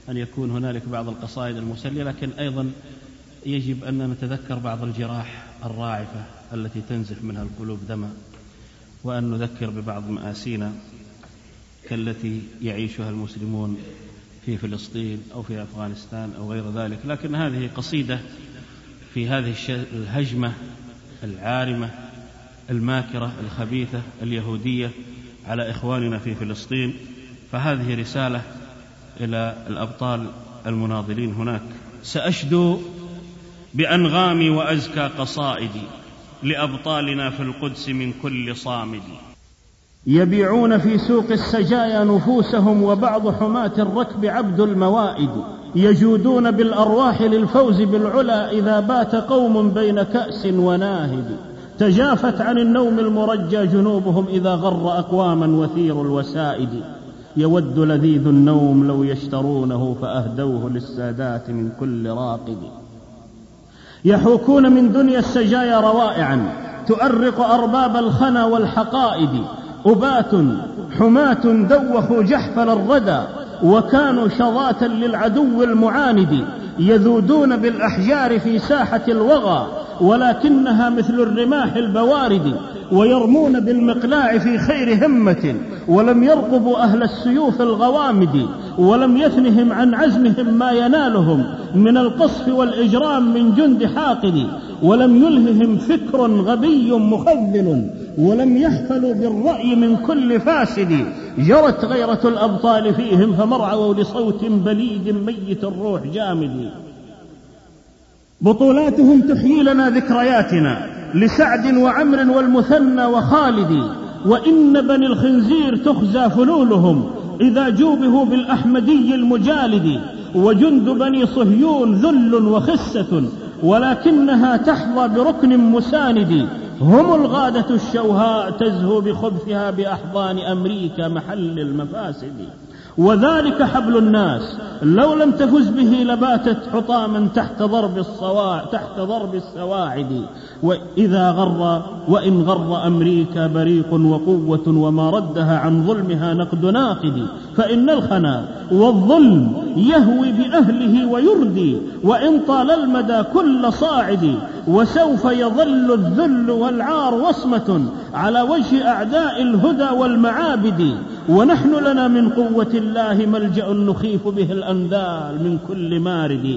أن يكون هنالك بعض القصائد المسلية، لكن أيضا يجب أن نتذكر بعض الجراح الراعفة التي تنزف منها القلوب دما، وأن نذكر ببعض مآسينا كالتي يعيشها المسلمون في فلسطين أو في أفغانستان أو غير ذلك. لكن هذه قصيدة في هذه الهجمة العارمة الماكرة الخبيثة اليهودية على إخواننا في فلسطين، فهذه رسالة إلى الأبطال المناضلين هناك. سأشدو بأنغامي وأزكى قصائدي لأبطالنا في القدس من كل صامد، يبيعون في سوق السجايا نفوسهم وبعض حماة الركب عبد الموائد، يجودون بالأرواح للفوز بالعلا إذا بات قوم بين كأس وناهد، تجافت عن النوم المرجى جنوبهم إذا غر أقواما وثير الوسائد، يود لذيذ النوم لو يشترونه فأهدوه للسادات من كل راقد، يحوكون من دنيا السجايا روائعا تؤرق أرباب الخنا والحقائد، أبات حماة دوخوا جحفل الردى وكانوا شظاة للعدو المعاند، يذودون بالأحجار في ساحة الوغى ولكنها مثل الرماح البوارد، ويرمون بالمقلاع في خير همة ولم يرقبوا أهل السيوف الغوامد، ولم يثنهم عن عزمهم ما ينالهم من القصف والإجرام من جند حاقد، ولم يلههم فكر غبي مخذل ولم يحفلوا بالرأي من كل فاسد، جرت غيرة الأبطال فيهم فمرعوا لصوت بليد ميت الروح جامد، بطولاتهم تحيي لنا ذكرياتنا لسعد وعمر والمثنى وخالد، وإن بني الخنزير تخزى فلولهم إذا جوبه بالأحمدي المجالد، وجند بني صهيون ذل وخسة ولكنها تحظى بركن مساند، هم الغادة الشوهاء تزهو بخبثها بأحضان أمريكا محل المفاسد، وذلك حبل الناس لو لم تفز به لباتت حطاما تحت ضرب الصواع تحت ضرب السواعد، وإذا غر وإن غر أمريكا بريق وقوة وما ردها عن ظلمها نقد ناقد، فإن الخنا والظلم يهوي بأهله ويردي وإن طال المدى كل صاعد، وسوف يظل الذل والعار وصمة على وجه أعداء الهدى والمعابد، ونحن لنا من قوة الله ملجأ نخيف به الأنذال من كل مارد،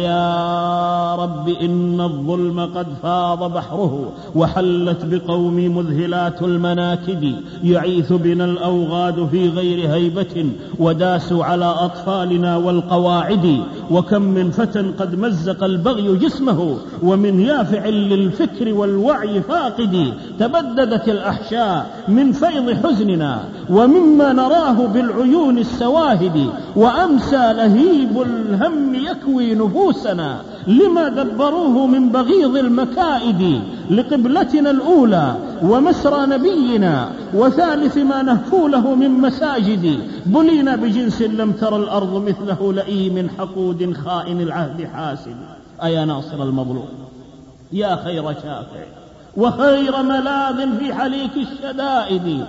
فيا رب إن الظلم قد فاض بحره وحلت بقومي مذهلات المناكد، يعيث بنا الأوغاد في غير هيبة وداسوا على أطفالنا والقواعد، وكم من فتى قد مزق البغي جسمه ومن يافع للفكر والوعي فاقد، تبددت الأحشاء من فيض حزننا ومما نراه بالعيون السواهد، وأمسى لهيب الهم يكوي نفوسنا لما دبروه من بغيض المكائد، لقبلتنا الأولى ومسرى نبينا وثالث ما نهفو له من مساجد، بلينا بجنس لم تر الأرض مثله لئيم حقود خائن العهد حاسد، أيا ناصر المظلوم يا خير شافع وخير ملاذ في حليك الشدائد،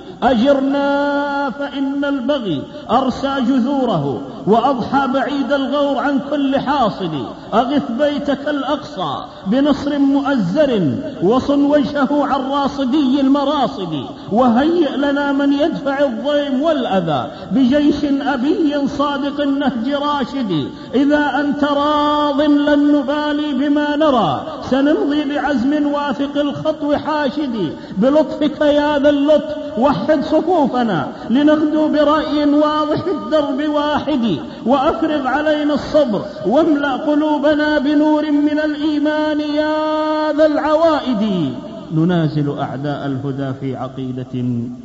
أجرنا فإن البغي أرسى جذوره وأضحى بعيد الغور عن كل حاصد، أغث بيتك الأقصى بنصر مؤزر وصن وجهه عن راصدي المراصد، وهيئ لنا من يدفع الضيم والأذى بجيش أبي صادق النهج راشد، إذا أنت راض لن نبالي بما نرى سنمضي بعزم واثق الخطوة حاشدي، بلطفك يا ذا اللطف وحد صفوفنا لنغدو برأي واضح الدرب واحد، وأفرغ علينا الصبر واملأ قلوبنا بنور من الإيمان يا ذا العوائد، ننازل أعداء الهدى في عقيدة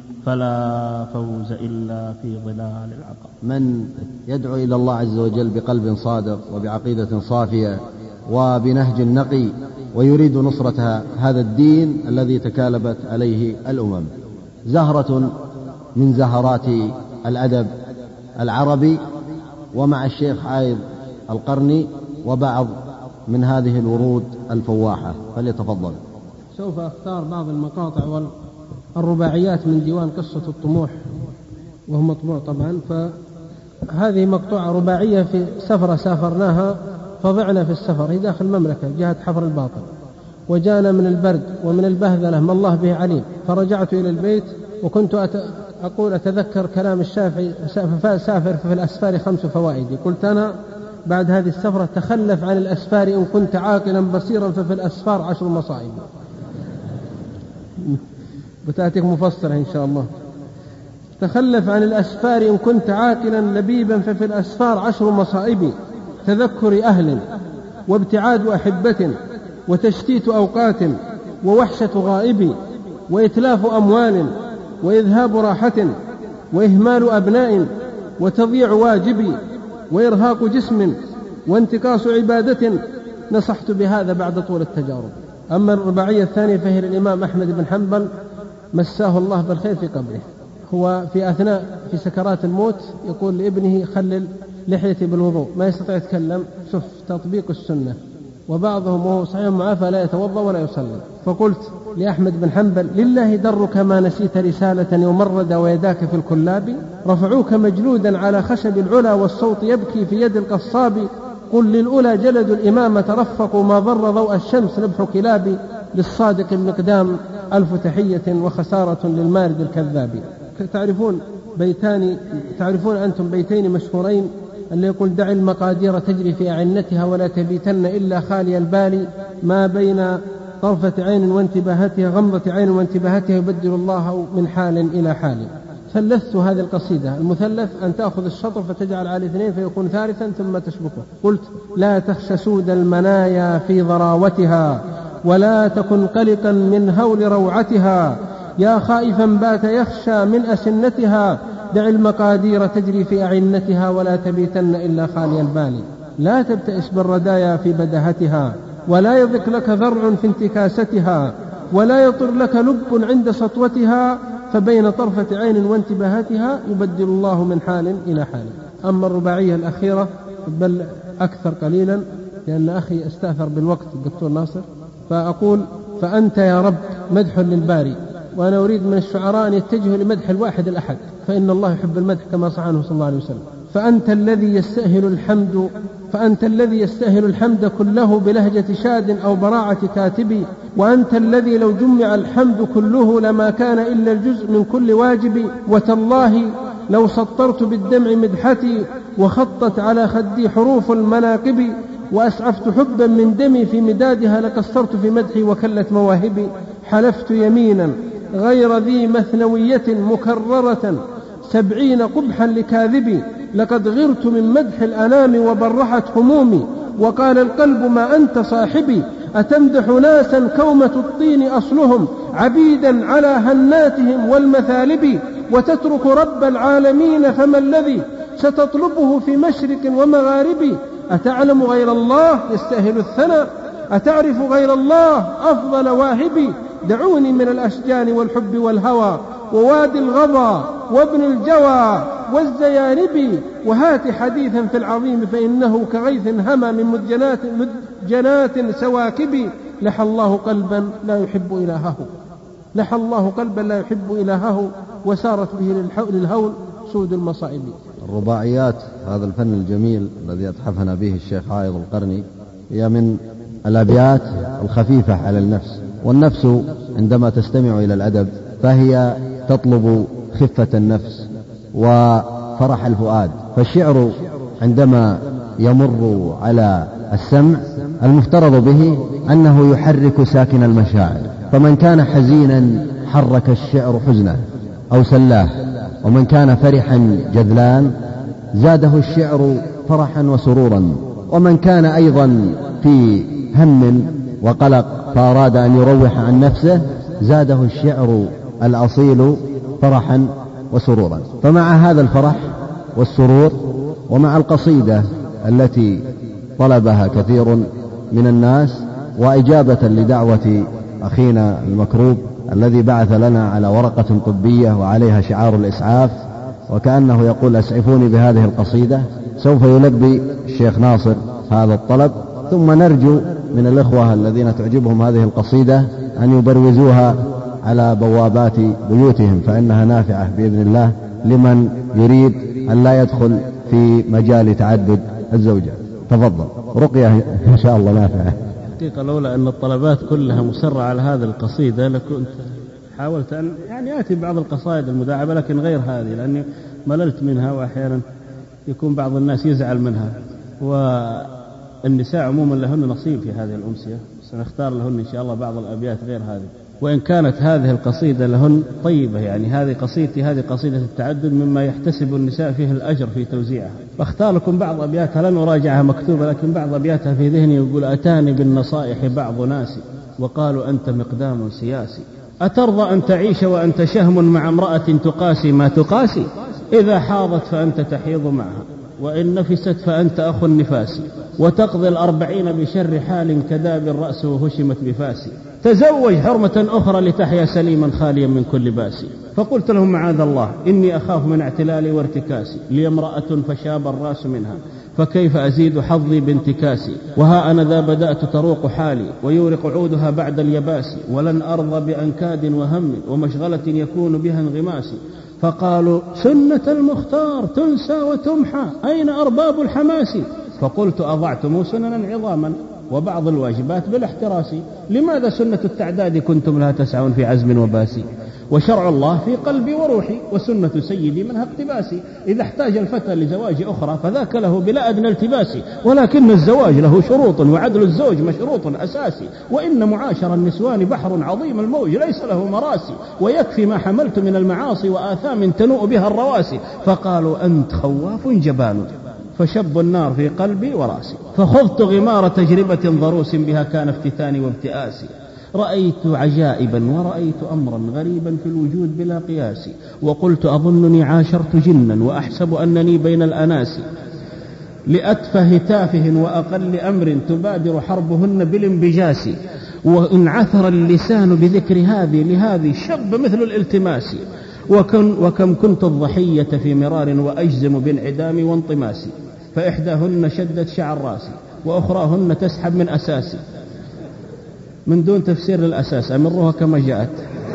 فلا فوز إلا في ظلال العقب. من يدعو إلى الله عز وجل بقلب صادق وبعقيدة صافية وبنهج نقي ويريد نصرة هذا الدين الذي تكالبت عليه الأمم، زهرة من زهرات الأدب العربي، ومع الشيخ عايض القرني وبعض من هذه الورود الفواحة، فليتفضل. سوف أختار بعض المقاطع والرباعيات من ديوان قصة الطموح وهو مطبوع طبعا، هذه مقطوعة رباعية في سفرة سافرناها، فضعنا في السفر هي داخل المملكة جهة حفر الباطن، وجانا من البرد ومن البهذلة ما الله به عليم، فرجعت إلى البيت وكنت أت... أقول أتذكر كلام الشافعي سافر في الأسفار خمس فوائد. قلت أنا بعد هذه السفرة تخلف عن الأسفار إن كنت عاقلا بصيرا ففي الأسفار عشر مصائب. بتأتيك مفسرة إن شاء الله. تخلف عن الأسفار إن كنت عاقلا لبيبا ففي الأسفار عشر مصائب، تذكر أهل وابتعاد أحبة وتشتيت أوقات ووحشة غائب، وإتلاف أموال وإذهاب راحة وإهمال أبناء وتضييع واجب وإرهاق جسم وانتقاص عبادة، نصحت بهذا بعد طول التجارب. أما الرباعية الثانية فهي الإمام أحمد بن حنبل مساه الله بالخير في قبره. هو في أثناء في سكرات الموت يقول لابنه خلل لحيتي بالوضوء، ما يستطيع يتكلم، شوف تطبيق السنة. وبعضهم وهو صحيح معافى لا يتوضأ ولا يصلي. فقلت لأحمد بن حنبل لله درك ما نسيت رسالة يمرد ويداك في الكلاب، رفعوك مجلودا على خشب العلا والصوت يبكي في يد القصاب، قل للأولى جلد الإمام ترفقوا ما ضر ضوء الشمس نبح كلاب، للصادق المقدام ألف تحية وخسارة للمارد الكذاب. تعرفون بيتان تعرفون أنتم بيتين مشهورين اللي يقول دع المقادير تجري في أعنتها ولا تبيتن إلا خالي البال، ما بين طرفة عين وانتباهتها غمضة عين وانتباهتها يبدل الله من حال إلى حال. ثلثت هذه القصيدة. المثلث أن تأخذ الشطر فتجعل على اثنين فيكون ثالثا ثم تشبكه. قلت لا تخش سود المنايا في ضراوتها ولا تكن قلقا من هول روعتها، يا خائفا بات يخشى من أسنتها، دع المقادير تجري في أعنتها ولا تبيتن إلا خالي البال، لا تبتئس بالردايا في بدهتها ولا يضق لك ذرع في انتكاستها ولا يطر لك لب عند سطوتها، فبين طرفة عين وانتباهتها يبدل الله من حال إلى حال. أما الرباعية الأخيرة بل أكثر قليلا لأن أخي استأثر بالوقت الدكتور ناصر، فأقول فأنت يا رب مدح للباري، وأنا أريد من الشعراء أن يتجهوا لمدح الواحد الأحد، فإن الله يحب المدح كما صح عنه صلى الله عليه وسلم. فأنت الذي يستأهل الحمد فأنت الذي يستأهل الحمد كله بلهجة شاد أو براعة كاتب، وأنت الذي لو جمع الحمد كله لما كان إلا الجزء من كل واجب، وتالله لو سطرت بالدمع مدحتي وخطت على خدي حروف المناقب، وأسعفت حبا من دمي في مدادها لقصرت في مدحي وكلت مواهبي، حلفت يمينا غير ذي مثنوية مكررة سبعين قبحا لكاذبي، لقد غرت من مدح الأنام وبرحت همومي، وقال القلب ما أنت صاحبي، أتمدح ناسا كومة الطين أصلهم عبيدا على هناتهم والمثالب، وتترك رب العالمين فما الذي ستطلبه في مشرق ومغارب، أتعلم غير الله يستأهل الثناء، أتعرف غير الله أفضل واهبي، دعوني من الأشجان والحب والهوى ووادي الغضا وابن الجوى والزيانب، وهات حديثا في العظيم فإنه كغيث هما من مدجنات, مدجنات سواكب، لحى الله قلبا لا يحب إلهه لحى الله قلبا لا يحب إلهه وسارت به للهول سود المصائب. الرباعيات هذا الفن الجميل الذي أتحفنا به الشيخ عايض القرني هي من الأبيات الخفيفة على النفس، والنفس عندما تستمع إلى الأدب فهي تطلب خفة النفس وفرح الفؤاد، فالشعر عندما يمر على السمع المفترض به أنه يحرك ساكن المشاعر، فمن كان حزينا حرك الشعر حزنه أو سلاه، ومن كان فرحا جذلان زاده الشعر فرحا وسرورا، ومن كان أيضا في هم وقلق فأراد أن يروح عن نفسه زاده الشعر الأصيل فرحا وسرورا. فمع هذا الفرح والسرور ومع القصيدة التي طلبها كثير من الناس وإجابة لدعوة أخينا المكروب الذي بعث لنا على ورقة طبية وعليها شعار الإسعاف وكأنه يقول أسعفوني بهذه القصيدة، سوف يلبي الشيخ ناصر هذا الطلب، ثم نرجو من الإخوة الذين تعجبهم هذه القصيدة أن يبروزوها على بوابات بيوتهم، فإنها نافعة بإذن الله لمن يريد أن لا يدخل في مجال تعدد الزوجة. تفضل. رقية إن شاء الله نافعة. حقيقة لولا أن الطلبات كلها مصرة على هذه القصيدة لكنت حاولت أن يعني آتي بعض القصائد المداعبة لكن غير هذه، لأني مللت منها وأحيانا يكون بعض الناس يزعل منها. والنساء عموما لهن نصيب في هذه الأمسية، سنختار لهن إن شاء الله بعض الأبيات غير هذه، وإن كانت هذه القصيدة لهن طيبة. يعني هذه قصيدتي هذه قصيدة التعدد مما يحتسب النساء فيه الأجر في توزيعها. فاختار لكم بعض أبياتها، لن أراجعها مكتوبة لكن بعض أبياتها في ذهني. يقول: أتاني بالنصائح بعض ناس وقالوا أنت مقدام سياسي، أترضى أن تعيش وأنت شهم مع امرأة تقاسي ما تقاسي؟ إذا حاضت فأنت تحيض معها، وإن نفست فأنت أخو النفاس، وتقضي الأربعين بشر حال كداب الرأس وهشمت بفاسي. تزوج حرمة أخرى لتحيا سليما خاليا من كل باس. فقلت لهم: معاذ الله، إني أخاف من اعتلالي وارتكاسي، لي امرأة فشاب الراس منها، فكيف أزيد حظي بانتكاسي؟ وها أنا ذا بدأت تروق حالي، ويورق عودها بعد اليباس، ولن أرضى بأنكاد وهم ومشغلة يكون بها انغماسي. فقالوا: سنة المختار تنسى وتمحى، أين أرباب الحماس؟ فقلت: أضعتم سننا عظاما وبعض الواجبات بالاحتراس، لماذا سنة التعداد كنتم لها تسعون في عزم وباسي؟ وشرع الله في قلبي وروحي، وسنة سيدي منها اقتباسي. إذا احتاج الفتى لزواج أخرى فذاك له بلا أدنى التباس، ولكن الزواج له شروط، وعدل الزوج مشروط أساسي. وإن معاشر النسوان بحر عظيم الموج ليس له مراسي، ويكفي ما حملت من المعاصي وآثام تنوء بها الرواسي. فقالوا: أنت خواف جبان، فشب النار في قلبي وراسي، فخضت غمار تجربة ضروس بها كان افتتاني وابتئاسي. رأيت عجائبا ورأيت أمرا غريبا في الوجود بلا قياس، وقلت: أظنني عاشرت جنا وأحسب أنني بين الأناس، لأتفه تافه وأقل أمر تبادر حربهن بالانبجاس. وإن عثر اللسان بذكر هذه لهذه شب مثل الالتماس، وكم, وكم كنت الضحية في مرار وأجزم بانعدامي وانطماسي. فإحداهن شدت شعر راسي، وأخراهن تسحب من أساسي، من دون تفسير للأساس، أمرها كما جاءت.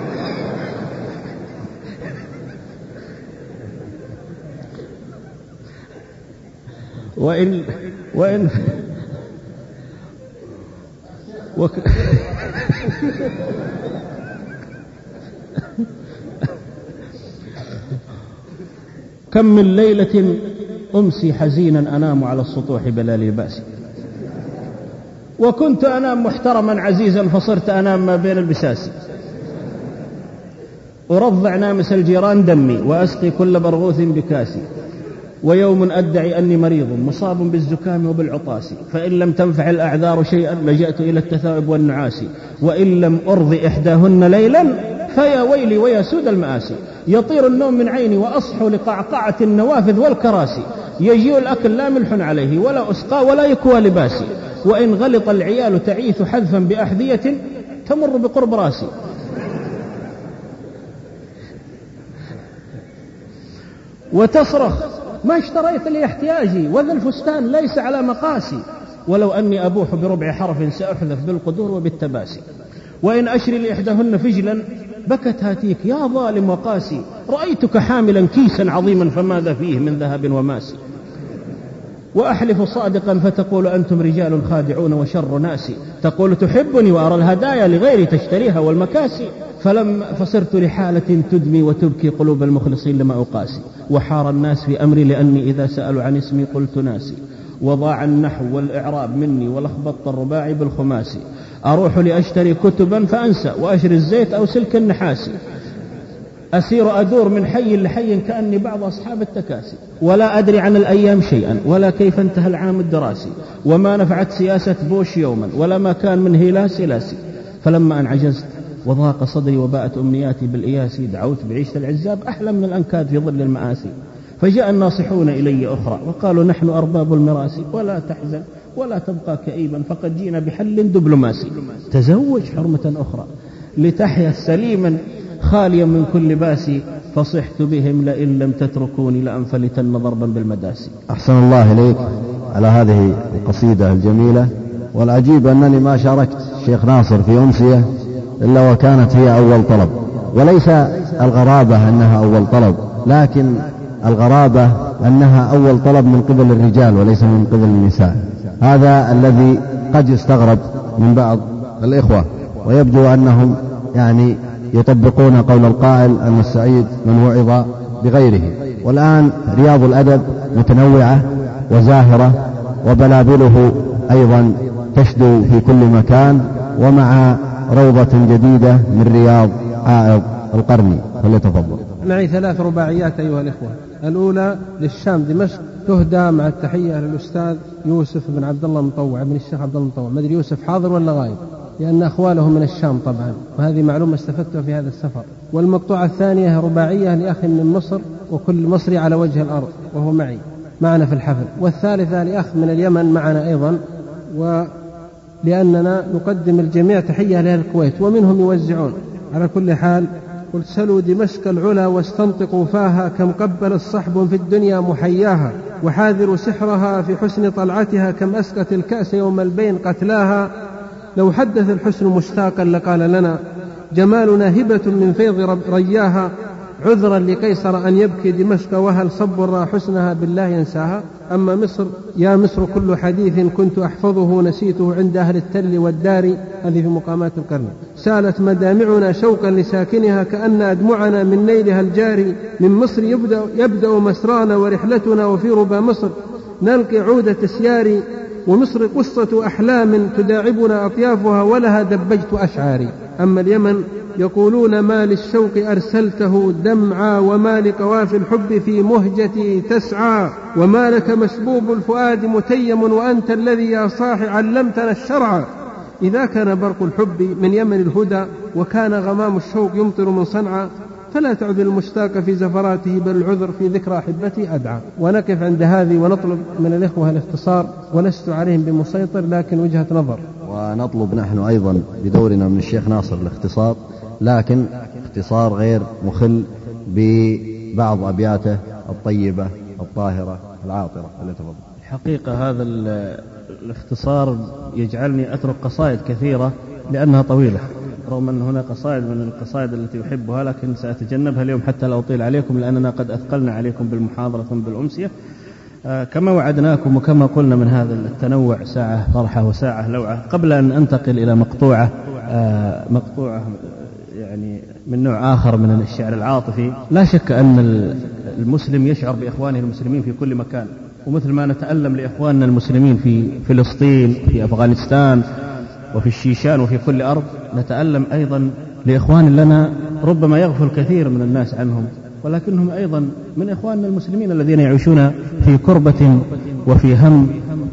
وإن وإن وك كم من ليلة أمسي حزينا أنام على السطوح بلا لباس، وكنت أنام محترما عزيزا فصرت أنام ما بين البساس. أرضع نامس الجيران دمي وأسقي كل برغوث بكاسي، ويوم أدعي أني مريض مصاب بالزكام وبالعطاس، فإن لم تنفع الأعذار شيئا لجأت إلى التثاؤب والنعاس. وإن لم أرضي إحداهن ليلا فيا ويلي ويا سود المآسي. يطير النوم من عيني وأصحو لقعقعة النوافذ والكراسي، يجيء الأكل لا ملح عليه ولا أسقى ولا يكوى لباسي. وإن غلط العيال تعيث حذفا بأحذية تمر بقرب راسي. وتصرخ: ما اشتريت لي احتياجي، وذا الفستان ليس على مقاسي، ولو أني أبوح بربع حرف سأحذف بالقدور وبالتباسي. وإن أشري لإحداهن فجلا بكت هاتيك يا ظالم وقاسي، رأيتك حاملا كيسا عظيما فماذا فيه من ذهب وماس. وأحلف صادقا فتقول أنتم رجال خادعون وشر ناسي، تقول تحبني وأرى الهدايا لغيري تشتريها والمكاسي. فلم فصرت لحالة تدمي وتبكي قلوب المخلصين لما أقاسي. وحار الناس في أمري لأني إذا سألوا عن اسمي قلت ناسي، وضاع النحو والإعراب مني ولخبطت الرباعي بالخماسي. أروح لأشتري كتبا فأنسى وأشري الزيت أو سلك النحاسي. أسير أدور من حي لحي كأني بعض أصحاب التكاسي، ولا أدري عن الأيام شيئا ولا كيف انتهى العام الدراسي، وما نفعت سياسة بوش يوما ولا ما كان من هيلاس لاسي. فلما أن عجزت وضاق صدري وباءت أمنياتي بالإياسي، دعوت بعيشة العزاب أحلى من الأنكاد في ظل المآسي. فجاء الناصحون إلي أخرى وقالوا نحن أرباب المراسي، ولا تحزن ولا تبقى كئيبا فقد جينا بحل دبلوماسي. تزوج حرمة أخرى لتحيا سليما خاليا من كل باسي، فصحت بهم لئن لم تتركوني لأنفلتن ضربا بالمداسي. أحسن الله إليك على هذه القصيدة الجميلة. والعجيب أنني ما شاركت الشيخ ناصر في أمسية إلا وكانت هي أول طلب، وليس الغرابة أنها أول طلب، لكن الغرابة أنها أول طلب من قبل الرجال وليس من قبل النساء. هذا الذي قد يستغرب من بعض الإخوة، ويبدو أنهم يعني يطبقون قول القائل أن السعيد من وعظ بغيره. والآن رياض الأدب متنوعة وزاهرة، وبلابله أيضا تشدو في كل مكان، ومع روضة جديدة من رياض عائض القرني. فليتفضل. معي ثلاث رباعيات أيها الإخوة. الأولى للشام دمشق، تهدى مع التحية للأستاذ يوسف بن عبد الله مطوع ابن الشيخ عبد الله مطوع. ما أدري يوسف حاضر ولا غايب، لأن أخواله من الشام طبعا، وهذه معلومة استفدتها في هذا السفر. والمقطوعة الثانية رباعية لأخ من مصر، وكل مصري على وجه الأرض وهو معي معنا في الحفل. والثالثة لأخ من اليمن معنا أيضا، ولأننا نقدم الجميع تحية لأهل الكويت ومنهم يوزعون. على كل حال، قل سلوا دمشق العلا واستنطقوا فاها، كم قبل الصحب في الدنيا محياها، وحاذروا سحرها في حسن طلعتها، كم أسقت الكأس يوم البين قتلاها. لو حدث الحسن مشتاقا لقال لنا، جمالنا هبة من فيض رياها، عذرا لقيصر أن يبكي دمشق، وهل صبر حسنها بالله ينساها. أما مصر يا مصر كل حديث كنت أحفظه نسيته عند أهل التل والدار، هذه في مقامات القرن. سالت مدامعنا شوقا لساكنها، كأن أدمعنا من نيلها الجاري. من مصر يبدأ, يبدأ مسرانا ورحلتنا، وفي ربا مصر نلقي عودة سياري. ومصر قصة أحلام تداعبنا أطيافها، ولها دبجت أشعاري. أما اليمن يقولون ما للشوق أرسلته دمعا، وما لقوافي الحب في مهجتي تسعى، وما لك مسبوب الفؤاد متيم، وأنت الذي يا صاح علمتنا الشرع. إذا كان برق الحب من يمن الهدى، وكان غمام الشوق يمطر من صنعاء، فلا تعذر المشتاق في زفراته، بل العذر في ذكرى أحبتي أدعى. ونقف عند هذه، ونطلب من الإخوة الاختصار، ولست عليهم بمسيطر، لكن وجهة نظر. ونطلب نحن أيضا بدورنا من الشيخ ناصر الاختصار، لكن اختصار غير مخل ببعض أبياته الطيبة الطاهرة العاطرة. فليتفضل. الحقيقة هذا الاختصار يجعلني أترك قصائد كثيرة لأنها طويلة، رغم أن هنا قصائد من القصائد التي أحبها، لكن سأتجنبها اليوم حتى لا أطيل عليكم، لأننا قد أثقلنا عليكم بالمحاضرة بالأمسية. آه كما وعدناكم وكما قلنا من هذا التنوع ساعة فرحة وساعة لوعة. قبل أن أنتقل إلى مقطوعة آه مقطوعة يعني من نوع آخر من الشعر العاطفي، لا شك أن المسلم يشعر بإخوانه المسلمين في كل مكان، ومثل ما نتألم لإخواننا المسلمين في فلسطين في أفغانستان وفي الشيشان وفي كل أرض، نتألم أيضا لإخوان لنا ربما يغفل كثير من الناس عنهم، ولكنهم أيضا من إخواننا المسلمين الذين يعيشون في كربة وفي هم.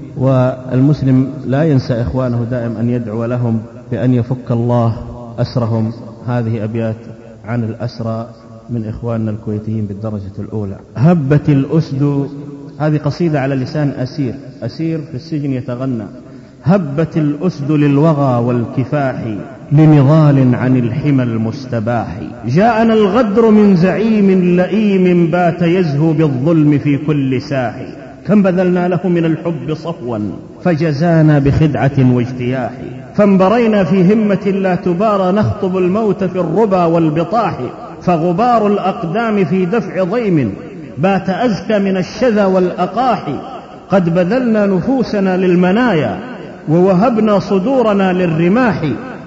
والمسلم لا ينسى إخوانه دائما أن يدعو لهم بأن يفك الله أسرهم. هذه أبيات عن الأسرى من إخواننا الكويتيين بالدرجة الأولى. هبت الأسد، هذه قصيدة على لسان أسير أسير في السجن يتغنى. هبت الأسد للوغى والكفاح، لنضال عن الحمى المستباح. جاءنا الغدر من زعيم لئيم، بات يزهو بالظلم في كل ساح. كم بذلنا له من الحب صفوا، فجزانا بخدعة واجتياح. فانبرينا في همة لا تبارى، نخطب الموت في الربا والبطاح. فغبار الأقدام في دفع ضيم، بات أزكى من الشذا والأقاح. قد بذلنا نفوسنا للمنايا، ووهبنا صدورنا للرماح.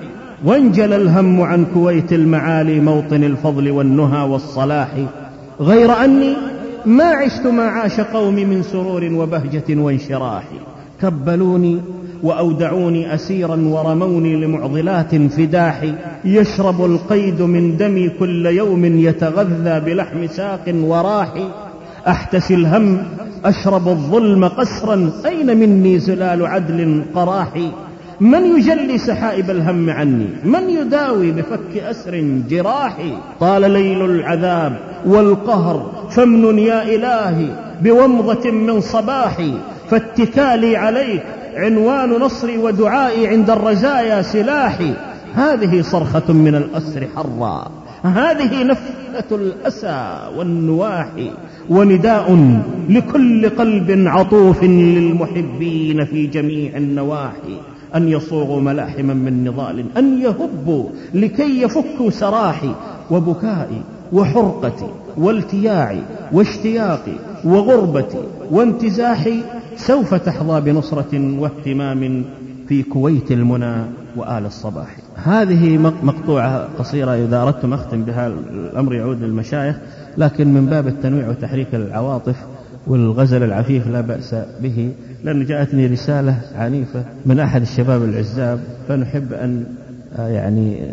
وانجل الهم عن كويت المعالي، موطن الفضل والنهى والصلاح. غير أني ما عشت ما عاش قومي من سرور وبهجة وانشراح. كبلوني وأودعوني أسيرا، ورموني لمعضلات فداح. يشرب القيد من دمي كل يوم، يتغذى بلحم ساق وراح. أحتسي الهم أشرب الظلم قسرا، أين مني زلال عدل قراح. من يجلي سحائب الهم عني، من يداوي بفك أسر جراحي. طال ليل العذاب والقهر، فامنن يا إلهي بومضة من صباحي. فاتكالي عليك عنوان نصري، ودعائي عند الرزايا سلاحي. هذه صرخة من الأسر حرا، هذه نفثة الأسى والنواح. ونداء لكل قلب عطوف للمحبين في جميع النواحي، أن يصوغوا ملاحما من نضال، أن يهبوا لكي يفكوا سراحي. وبكائي وحرقتي والتياعي واشتياقي وغربتي وانتزاحي سوف تحظى بنصرة واهتمام في كويت المنى وآل الصباح. هذه مقطوعة قصيرة إذا أردتم أختم بها، الأمر يعود للمشايخ، لكن من باب التنويع وتحريك العواطف والغزل العفيف لا بأس به، لأن جاءتني رسالة عنيفة من أحد الشباب العزاب، فنحب أن يعني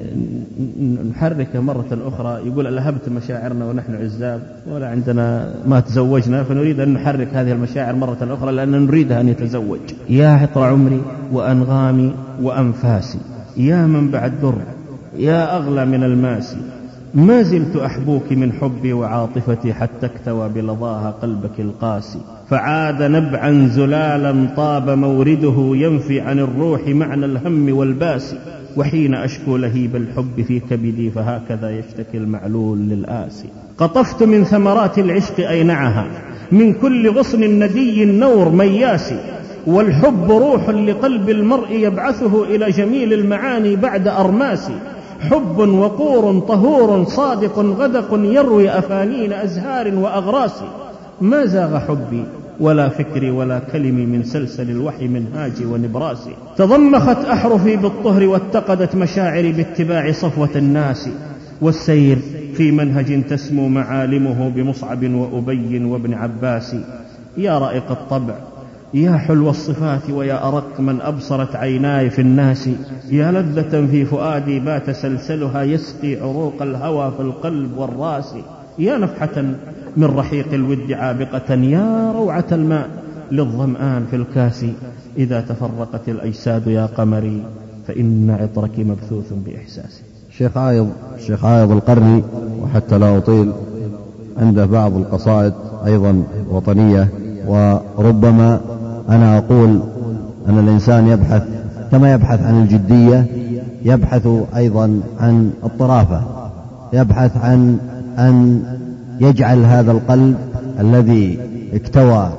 نحرك مرة أخرى. يقول ألهبت مشاعرنا ونحن عزاب ولا عندنا ما تزوجنا، فنريد أن نحرك هذه المشاعر مرة أخرى لأن نريدها أن يتزوج. يا عطر عمري وأنغامي وأنفاسي، يا منبع الدر، يا أغلى من الماس، ما زلت أحبوك من حبي وعاطفتي حتى اكتوى بلظاها قلبك القاسي، فعاد نبعا زلالا طاب مورده ينفي عن الروح معنى الهم والباس، وحين أشكو لهيب الحب في كبدي فهكذا يشتكي المعلول للآسي. قطفت من ثمرات العشق أينعها من كل غصن ندي نور مياس، والحب روح لقلب المرء يبعثه إلى جميل المعاني بعد أرماس، حب وقور طهور صادق غدق يروي أفانين أزهار وأغراس، ما زاغ حبي ولا فكري ولا كلمي من سلسل الوحي منهاجي ونبراسي، تضمخت أحرفي بالطهر واتقدت مشاعري باتباع صفوة الناس، والسير في منهج تسمو معالمه بمصعب وأبي وابن عباس. يا رائق الطبع، يا حلو الصفات، ويا أرق من أبصرت عيناي في الناس، يا لذة في فؤادي بات سلسلها يسقي عروق الهوى في القلب والراس، يا نفحة من رحيق الود عابقة، يا روعة الماء للظمآن في الكاس، إذا تفرقت الأجساد يا قمري فإن عطرك مبثوث بإحساسي. الشيخ عايض الشيخ عايض القرني، وحتى لا أطيل، عنده بعض القصائد أيضا وطنية، وربما أنا أقول أن الإنسان يبحث كما يبحث عن الجدية يبحث أيضا عن الطرافة، يبحث عن أن يجعل هذا القلب الذي اكتوى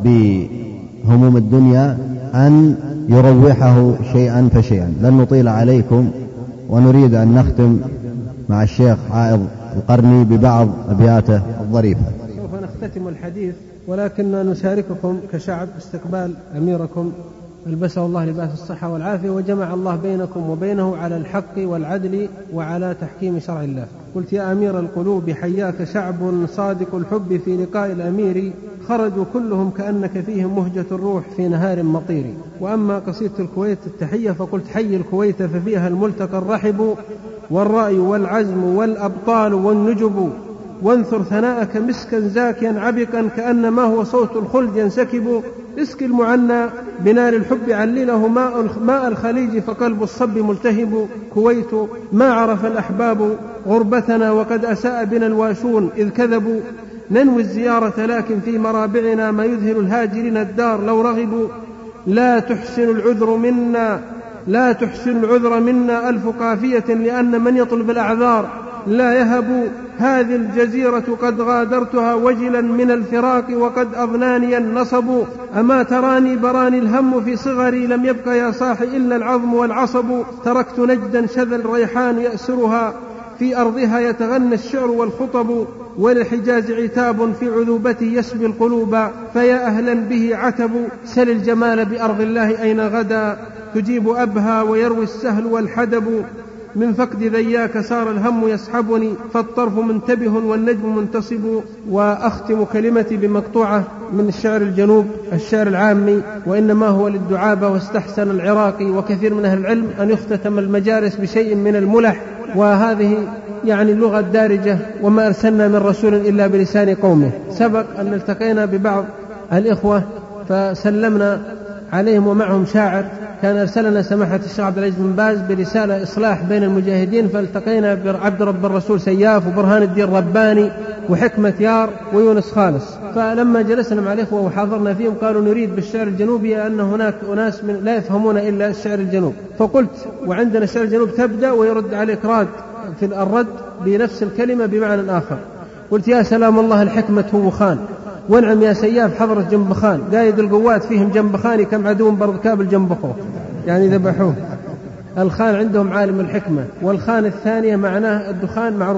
بهموم الدنيا أن يروحه شيئا فشيئا. لن نطيل عليكم، ونريد أن نختم مع الشيخ عائض القرني ببعض أبياته الظريفة. سوف نختتم الحديث، ولكننا نشارككم كشعب استقبال أميركم ألبسه الله لباس الصحة والعافية، وجمع الله بينكم وبينه على الحق والعدل وعلى تحكيم شرع الله. قلت يا أمير القلوب حياك شعب صادق الحب، في لقاء الأمير خرجوا كلهم كأنك فيهم مهجة الروح في نهار مطير. وأما قصيدة الكويت التحية فقلت حي الكويت ففيها الملتقى الرحب، والرأي والعزم والأبطال والنجب، وانثر ثناءك مسكا زاكيا عبقا كأن ما هو صوت الخلد ينسكب، اسك المعنى بنار الحب علله ماء, ماء الخليج فقلب الصب ملتهب. كويت ما عرف الأحباب غربتنا وقد أساء بنا الواشون إذ كذبوا، ننوي الزيارة لكن في مرابعنا ما يذهل الهاجرين الدار لو رغبوا. لا تحسن العذر منا لا تحسن العذر منا ألف قافية، لأن من يطلب الأعذار لا يهب. هذه الجزيرة قد غادرتها وجلا من الفراق وقد أضناني النصب. أما تراني براني الهم في صغري، لم يبق يا صاحي إلا العظم والعصب. تركت نجدا شذا الريحان يأسرها، في أرضها يتغنى الشعر والخطب. وللحجاز عتاب في عذوبته يسبي القلوب، فيا أهلا به عتب. سل الجمال بأرض الله أين غدا، تجيب أبها ويروي السهل والحدب. من فقد ذياك صار الهم يسحبني، فالطرف منتبه والنجم منتصب. وأختم كلمتي بمقطوعة من الشعر الجنوب الشعر العامي، وإنما هو للدعابة، واستحسن العراقي وكثير من أهل العلم أن يختتم المجالس بشيء من الملح، وهذه يعني اللغة الدارجة، وما أرسلنا من رسول إلا بلسان قومه. سبق أن التقينا ببعض الإخوة فسلمنا عليهم ومعهم شاعر، كان أرسلنا سماحة الشيخ عبد العزيز بن باز برسالة إصلاح بين المجاهدين، فالتقينا بعبد رب الرسول سياف وبرهان الدين رباني وحكمة يار ويونس خالص. فلما جلسنا مع الإخوة وحاضرنا فيهم قالوا نريد بالشعر الجنوبي أن هناك أناس من لا يفهمون إلا الشعر الجنوب. فقلت وعندنا الشعر الجنوب تبدأ ويرد عليك راد في الرد بنفس الكلمة بمعنى آخر. قلت يا سلام الله الحكمة هو خان، وانعم يا سياف حضرة جنبخان، قايد القوات فيهم جنبخاني كم عدو برض كابل جنبخوه، يعني ذبحوه. الخان عندهم عالم الحكمة، والخان الثانية معناه الدخان معروف،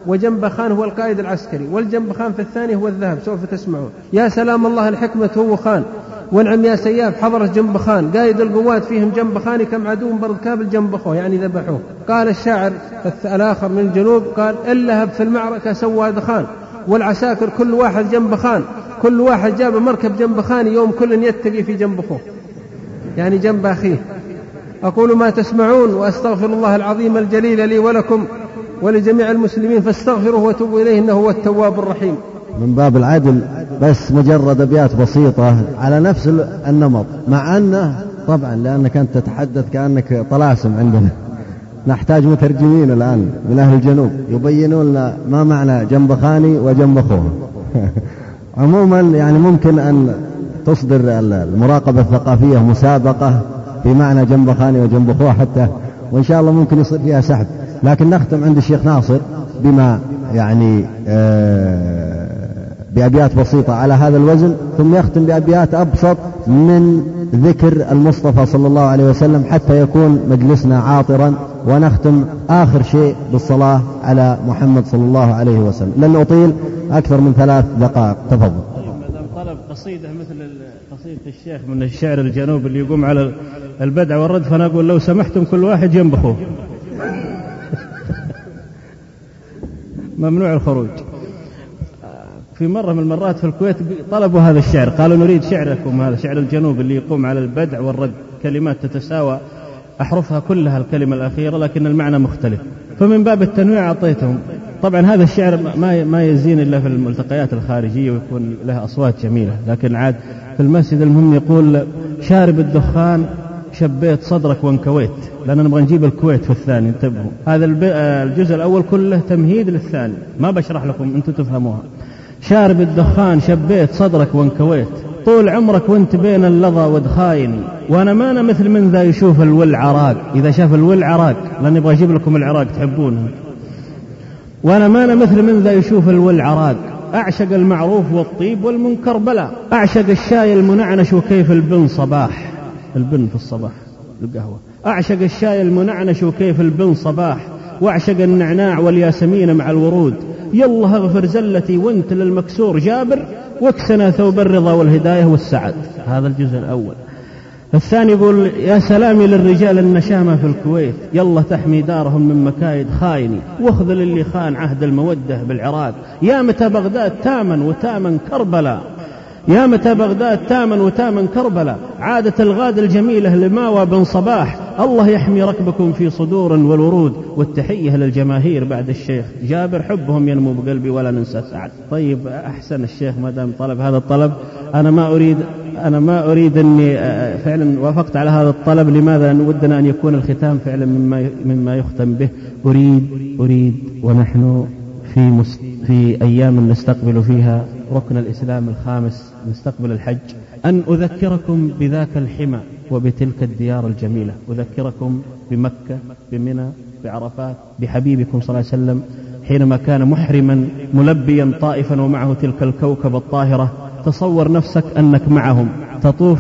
وجنبخان هو القائد العسكري، والجنبخان في الثاني هو الذهب سوف تسمعون. يا سلام الله الحكمة هو خان، وانعم يا سياف حضرة جنبخان، قائد القوات فيهم جنبخان كم عدو برد كابل جنبخوه يعني ذبحوه. قال الشاعر الآخر من الجنوب قال اللهب في المعركة سوى دخان، والعساكر كل واحد جنبخان، كل واحد جاب مركب جنبخان يوم كل يتقي في جنبخوه يعني جنب أخيه. أقول ما تسمعون وأستغفر الله العظيم الجليل لي ولكم ولجميع المسلمين فاستغفروه وتوبوا إليه إنه هو التواب الرحيم. من باب العدل بس مجرد أبيات بسيطة على نفس النمط، مع أنه طبعا لأنك أنت تتحدث كأنك طلاسم عندنا، نحتاج مترجمين الآن من أهل الجنوب يبينون لنا ما معنى جنبخاني وجنبخوه. عموما يعني ممكن أن تصدر المراقبة الثقافية مسابقة في معنى جنبخاني وجنبخوه حتى، وإن شاء الله ممكن يصير فيها سحب. لكن نختم عند الشيخ ناصر بما يعني آه بأبيات بسيطة على هذا الوزن، ثم يختم بأبيات أبسط من ذكر المصطفى صلى الله عليه وسلم حتى يكون مجلسنا عاطرا، ونختم آخر شيء بالصلاة على محمد صلى الله عليه وسلم. لن أطيل أكثر من ثلاث دقائق. تفضل. طلب قصيدة مثل قصيدة الشيخ من الشعر الجنوب اللي يقوم على البدع والرد، فأنا أقول لو سمحتم كل واحد جنبخوه. ممنوع الخروج. في مرة من المرات في الكويت طلبوا هذا الشعر، قالوا نريد شعركم هذا شعر الجنوب اللي يقوم على البدع والرد، كلمات تتساوى أحرفها كلها الكلمة الأخيرة لكن المعنى مختلف، فمن باب التنويع أعطيتهم. طبعا هذا الشعر ما ما يزين إلا في الملتقيات الخارجية ويكون له أصوات جميلة، لكن عاد في المسجد المهم يقول شارب الدخان شبيت صدرك وانكويت، لأننا نبغى نجيب الكويت في الثاني. انتبهوا، هذا الجزء الأول كله تمهيد للثاني، ما بشرح لكم أنتم تفهموها. شارب الدخان شبيت صدرك وانكويت، طول عمرك وانت بين اللظى ودخاين، وانا ما انا مثل من ذا يشوف الول عراق. اذا شاف الول عراق، لان يبغى يجيب لكم العراق تحبونه. وانا ما انا مثل من ذا يشوف الول عراق، اعشق المعروف والطيب والمنكر بلا، اعشق الشاي المنعنش وكيف البن صباح، البن في الصباح القهوة، اعشق الشاي المنعنش وكيف البن صباح، واعشق النعناع والياسمين مع الورود، يلا اغفر زلتي وانت للمكسور جابر، واكسنا ثوب الرضا والهداية والسعد. هذا الجزء الأول. الثاني يقول يا سلامي للرجال النشامة في الكويت، يلا تحمي دارهم من مكايد خايني، واخذل اللي خان عهد المودة بالعراق، يا متى بغداد تامن وتامن كربلاء، يا متى بغداد تامن وتامن كربلاء، عادة الغاد الجميلة لماوى بن صباح، الله يحمي ركبكم في صدور والورود. والتحية للجماهير بعد الشيخ جابر، حبهم ينمو بقلبي ولا ننسى سعد. طيب أحسن الشيخ ما دام طلب هذا الطلب، أنا ما أريد أنا ما أريد أني فعلا وافقت على هذا الطلب. لماذا؟ أن ودنا أن يكون الختام فعلا مما مما يختم به. أريد أريد ونحن في مست في أيام نستقبل فيها ركن الإسلام الخامس، نستقبل الحج، أن أذكركم بذاك الحمى وبتلك الديار الجميلة، أذكركم بمكة، بمنى، بعرفات، بحبيبكم صلى الله عليه وسلم حينما كان محرما ملبيا طائفا ومعه تلك الكوكب الطاهرة. تصور نفسك أنك معهم تطوف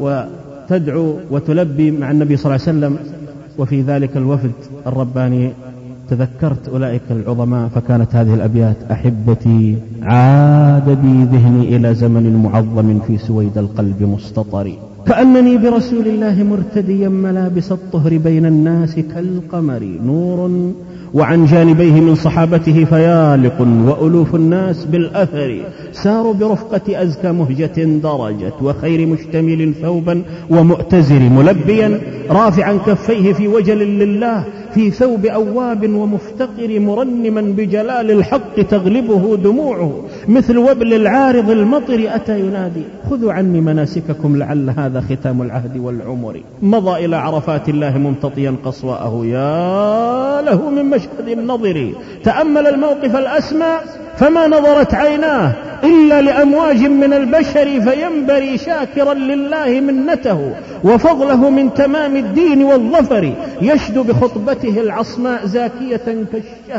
وتدعو وتلبي مع النبي صلى الله عليه وسلم، وفي ذلك الوفد الرباني تذكرت أولئك العظماء، فكانت هذه الأبيات: أحبتي عاد بي ذهني إلى زمن معظم في سويد القلب مستطر، كأنني برسول الله مرتديا ملابس الطهر بين الناس كالقمر، نور وعن جانبيه من صحابته فيالق، وألوف الناس بالأثر ساروا برفقة أزكى مهجة درجت، وخير مشتمل ثوبا ومؤتزر، ملبيا رافعا كفيه في وجل لله، في ثوب أواب ومفتقر، مرنما بجلال الحق تغلبه دموعه، مثل وبل العارض المطر أتى ينادي: خذوا عني مناسككم لعل هذا ختام العهد والعمر. مضى إلى عرفات الله ممتطيا قصواءه، يا له من مشهد النظر، تأمل الموقف الأسمى فما نظرت عيناه إلا لأمواج من البشر، فينبري شاكرا لله منته وفضله من تمام الدين والظفر، يشدو بخطبته العصماء زاكية كالشهد،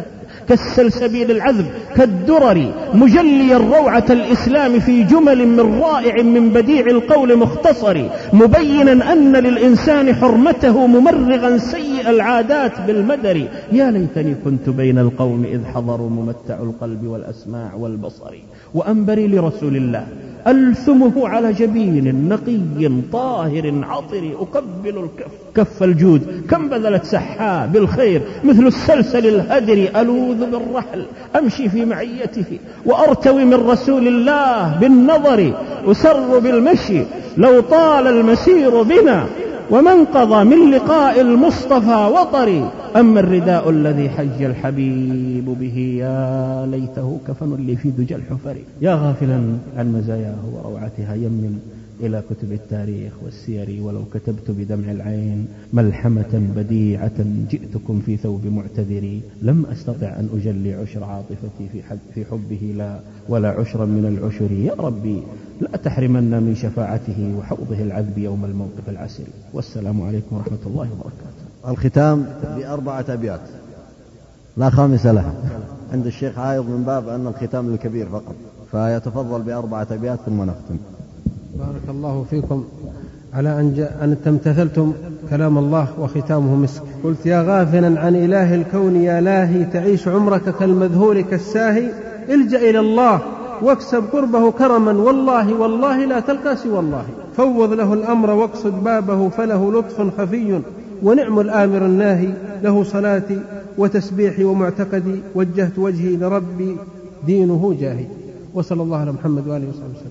كالسلسبيل العذب كالدرر، مجلي الروعة الإسلام في جمل من رائع من بديع القول مختصر، مبينا أن للإنسان حرمته ممرغا سيء العادات بالمدر. يا ليتني كنت بين القوم إذ حضروا ممتع القلب والأسماع والبصر، وأنبري لرسول الله ألثمه على جبين نقي طاهر عطر، أقبل الكف كف الجود كم بذلت سحاء بالخير، مثل السلسل الهدر ألوذ بالرحل أمشي في معيته، وأرتوي من رسول الله بالنظر، أسر بالمشي لو طال المسير بنا، ومن قضى من لقاء المصطفى وطري. أما الرداء الذي حج الحبيب به يا ليته كفن لي في دجى الحفر. يا غافلا عن مزاياه وروعتها يمن إلى كتب التاريخ والسير، ولو كتبت بدمع العين ملحمة بديعة جئتكم في ثوب معتذري، لم أستطع أن أجلي عشر عاطفتي في, حب في حبه لا ولا عشرا من العشر. يا ربي لا تحرمنا من شفاعته وحوضه العذب يوم الموقف العسر. والسلام عليكم ورحمة الله وبركاته. الختام بأربعة أبيات لا خامس لها عند الشيخ عايض من باب أن الختام للكبير فقط، فيتفضل بأربعة أبيات ثم نختم. بارك الله فيكم على أن, أن امتثلتم كلام الله وختامه مسك. قلت يا غافلا عن إله الكون يا لاهي، تعيش عمرك كالمذهول كالساهي، الجأ إلى الله واكسب قربه كرما، والله والله لا تلقى سوى الله. فوض له الأمر واقصد بابه، فله لطف خفي ونعم الآمر الناهي، له صلاتي وتسبيحي ومعتقدي، وجهت وجهي لربي دينه جاهي. وصلى الله على محمد وآله وصحبه وسلم.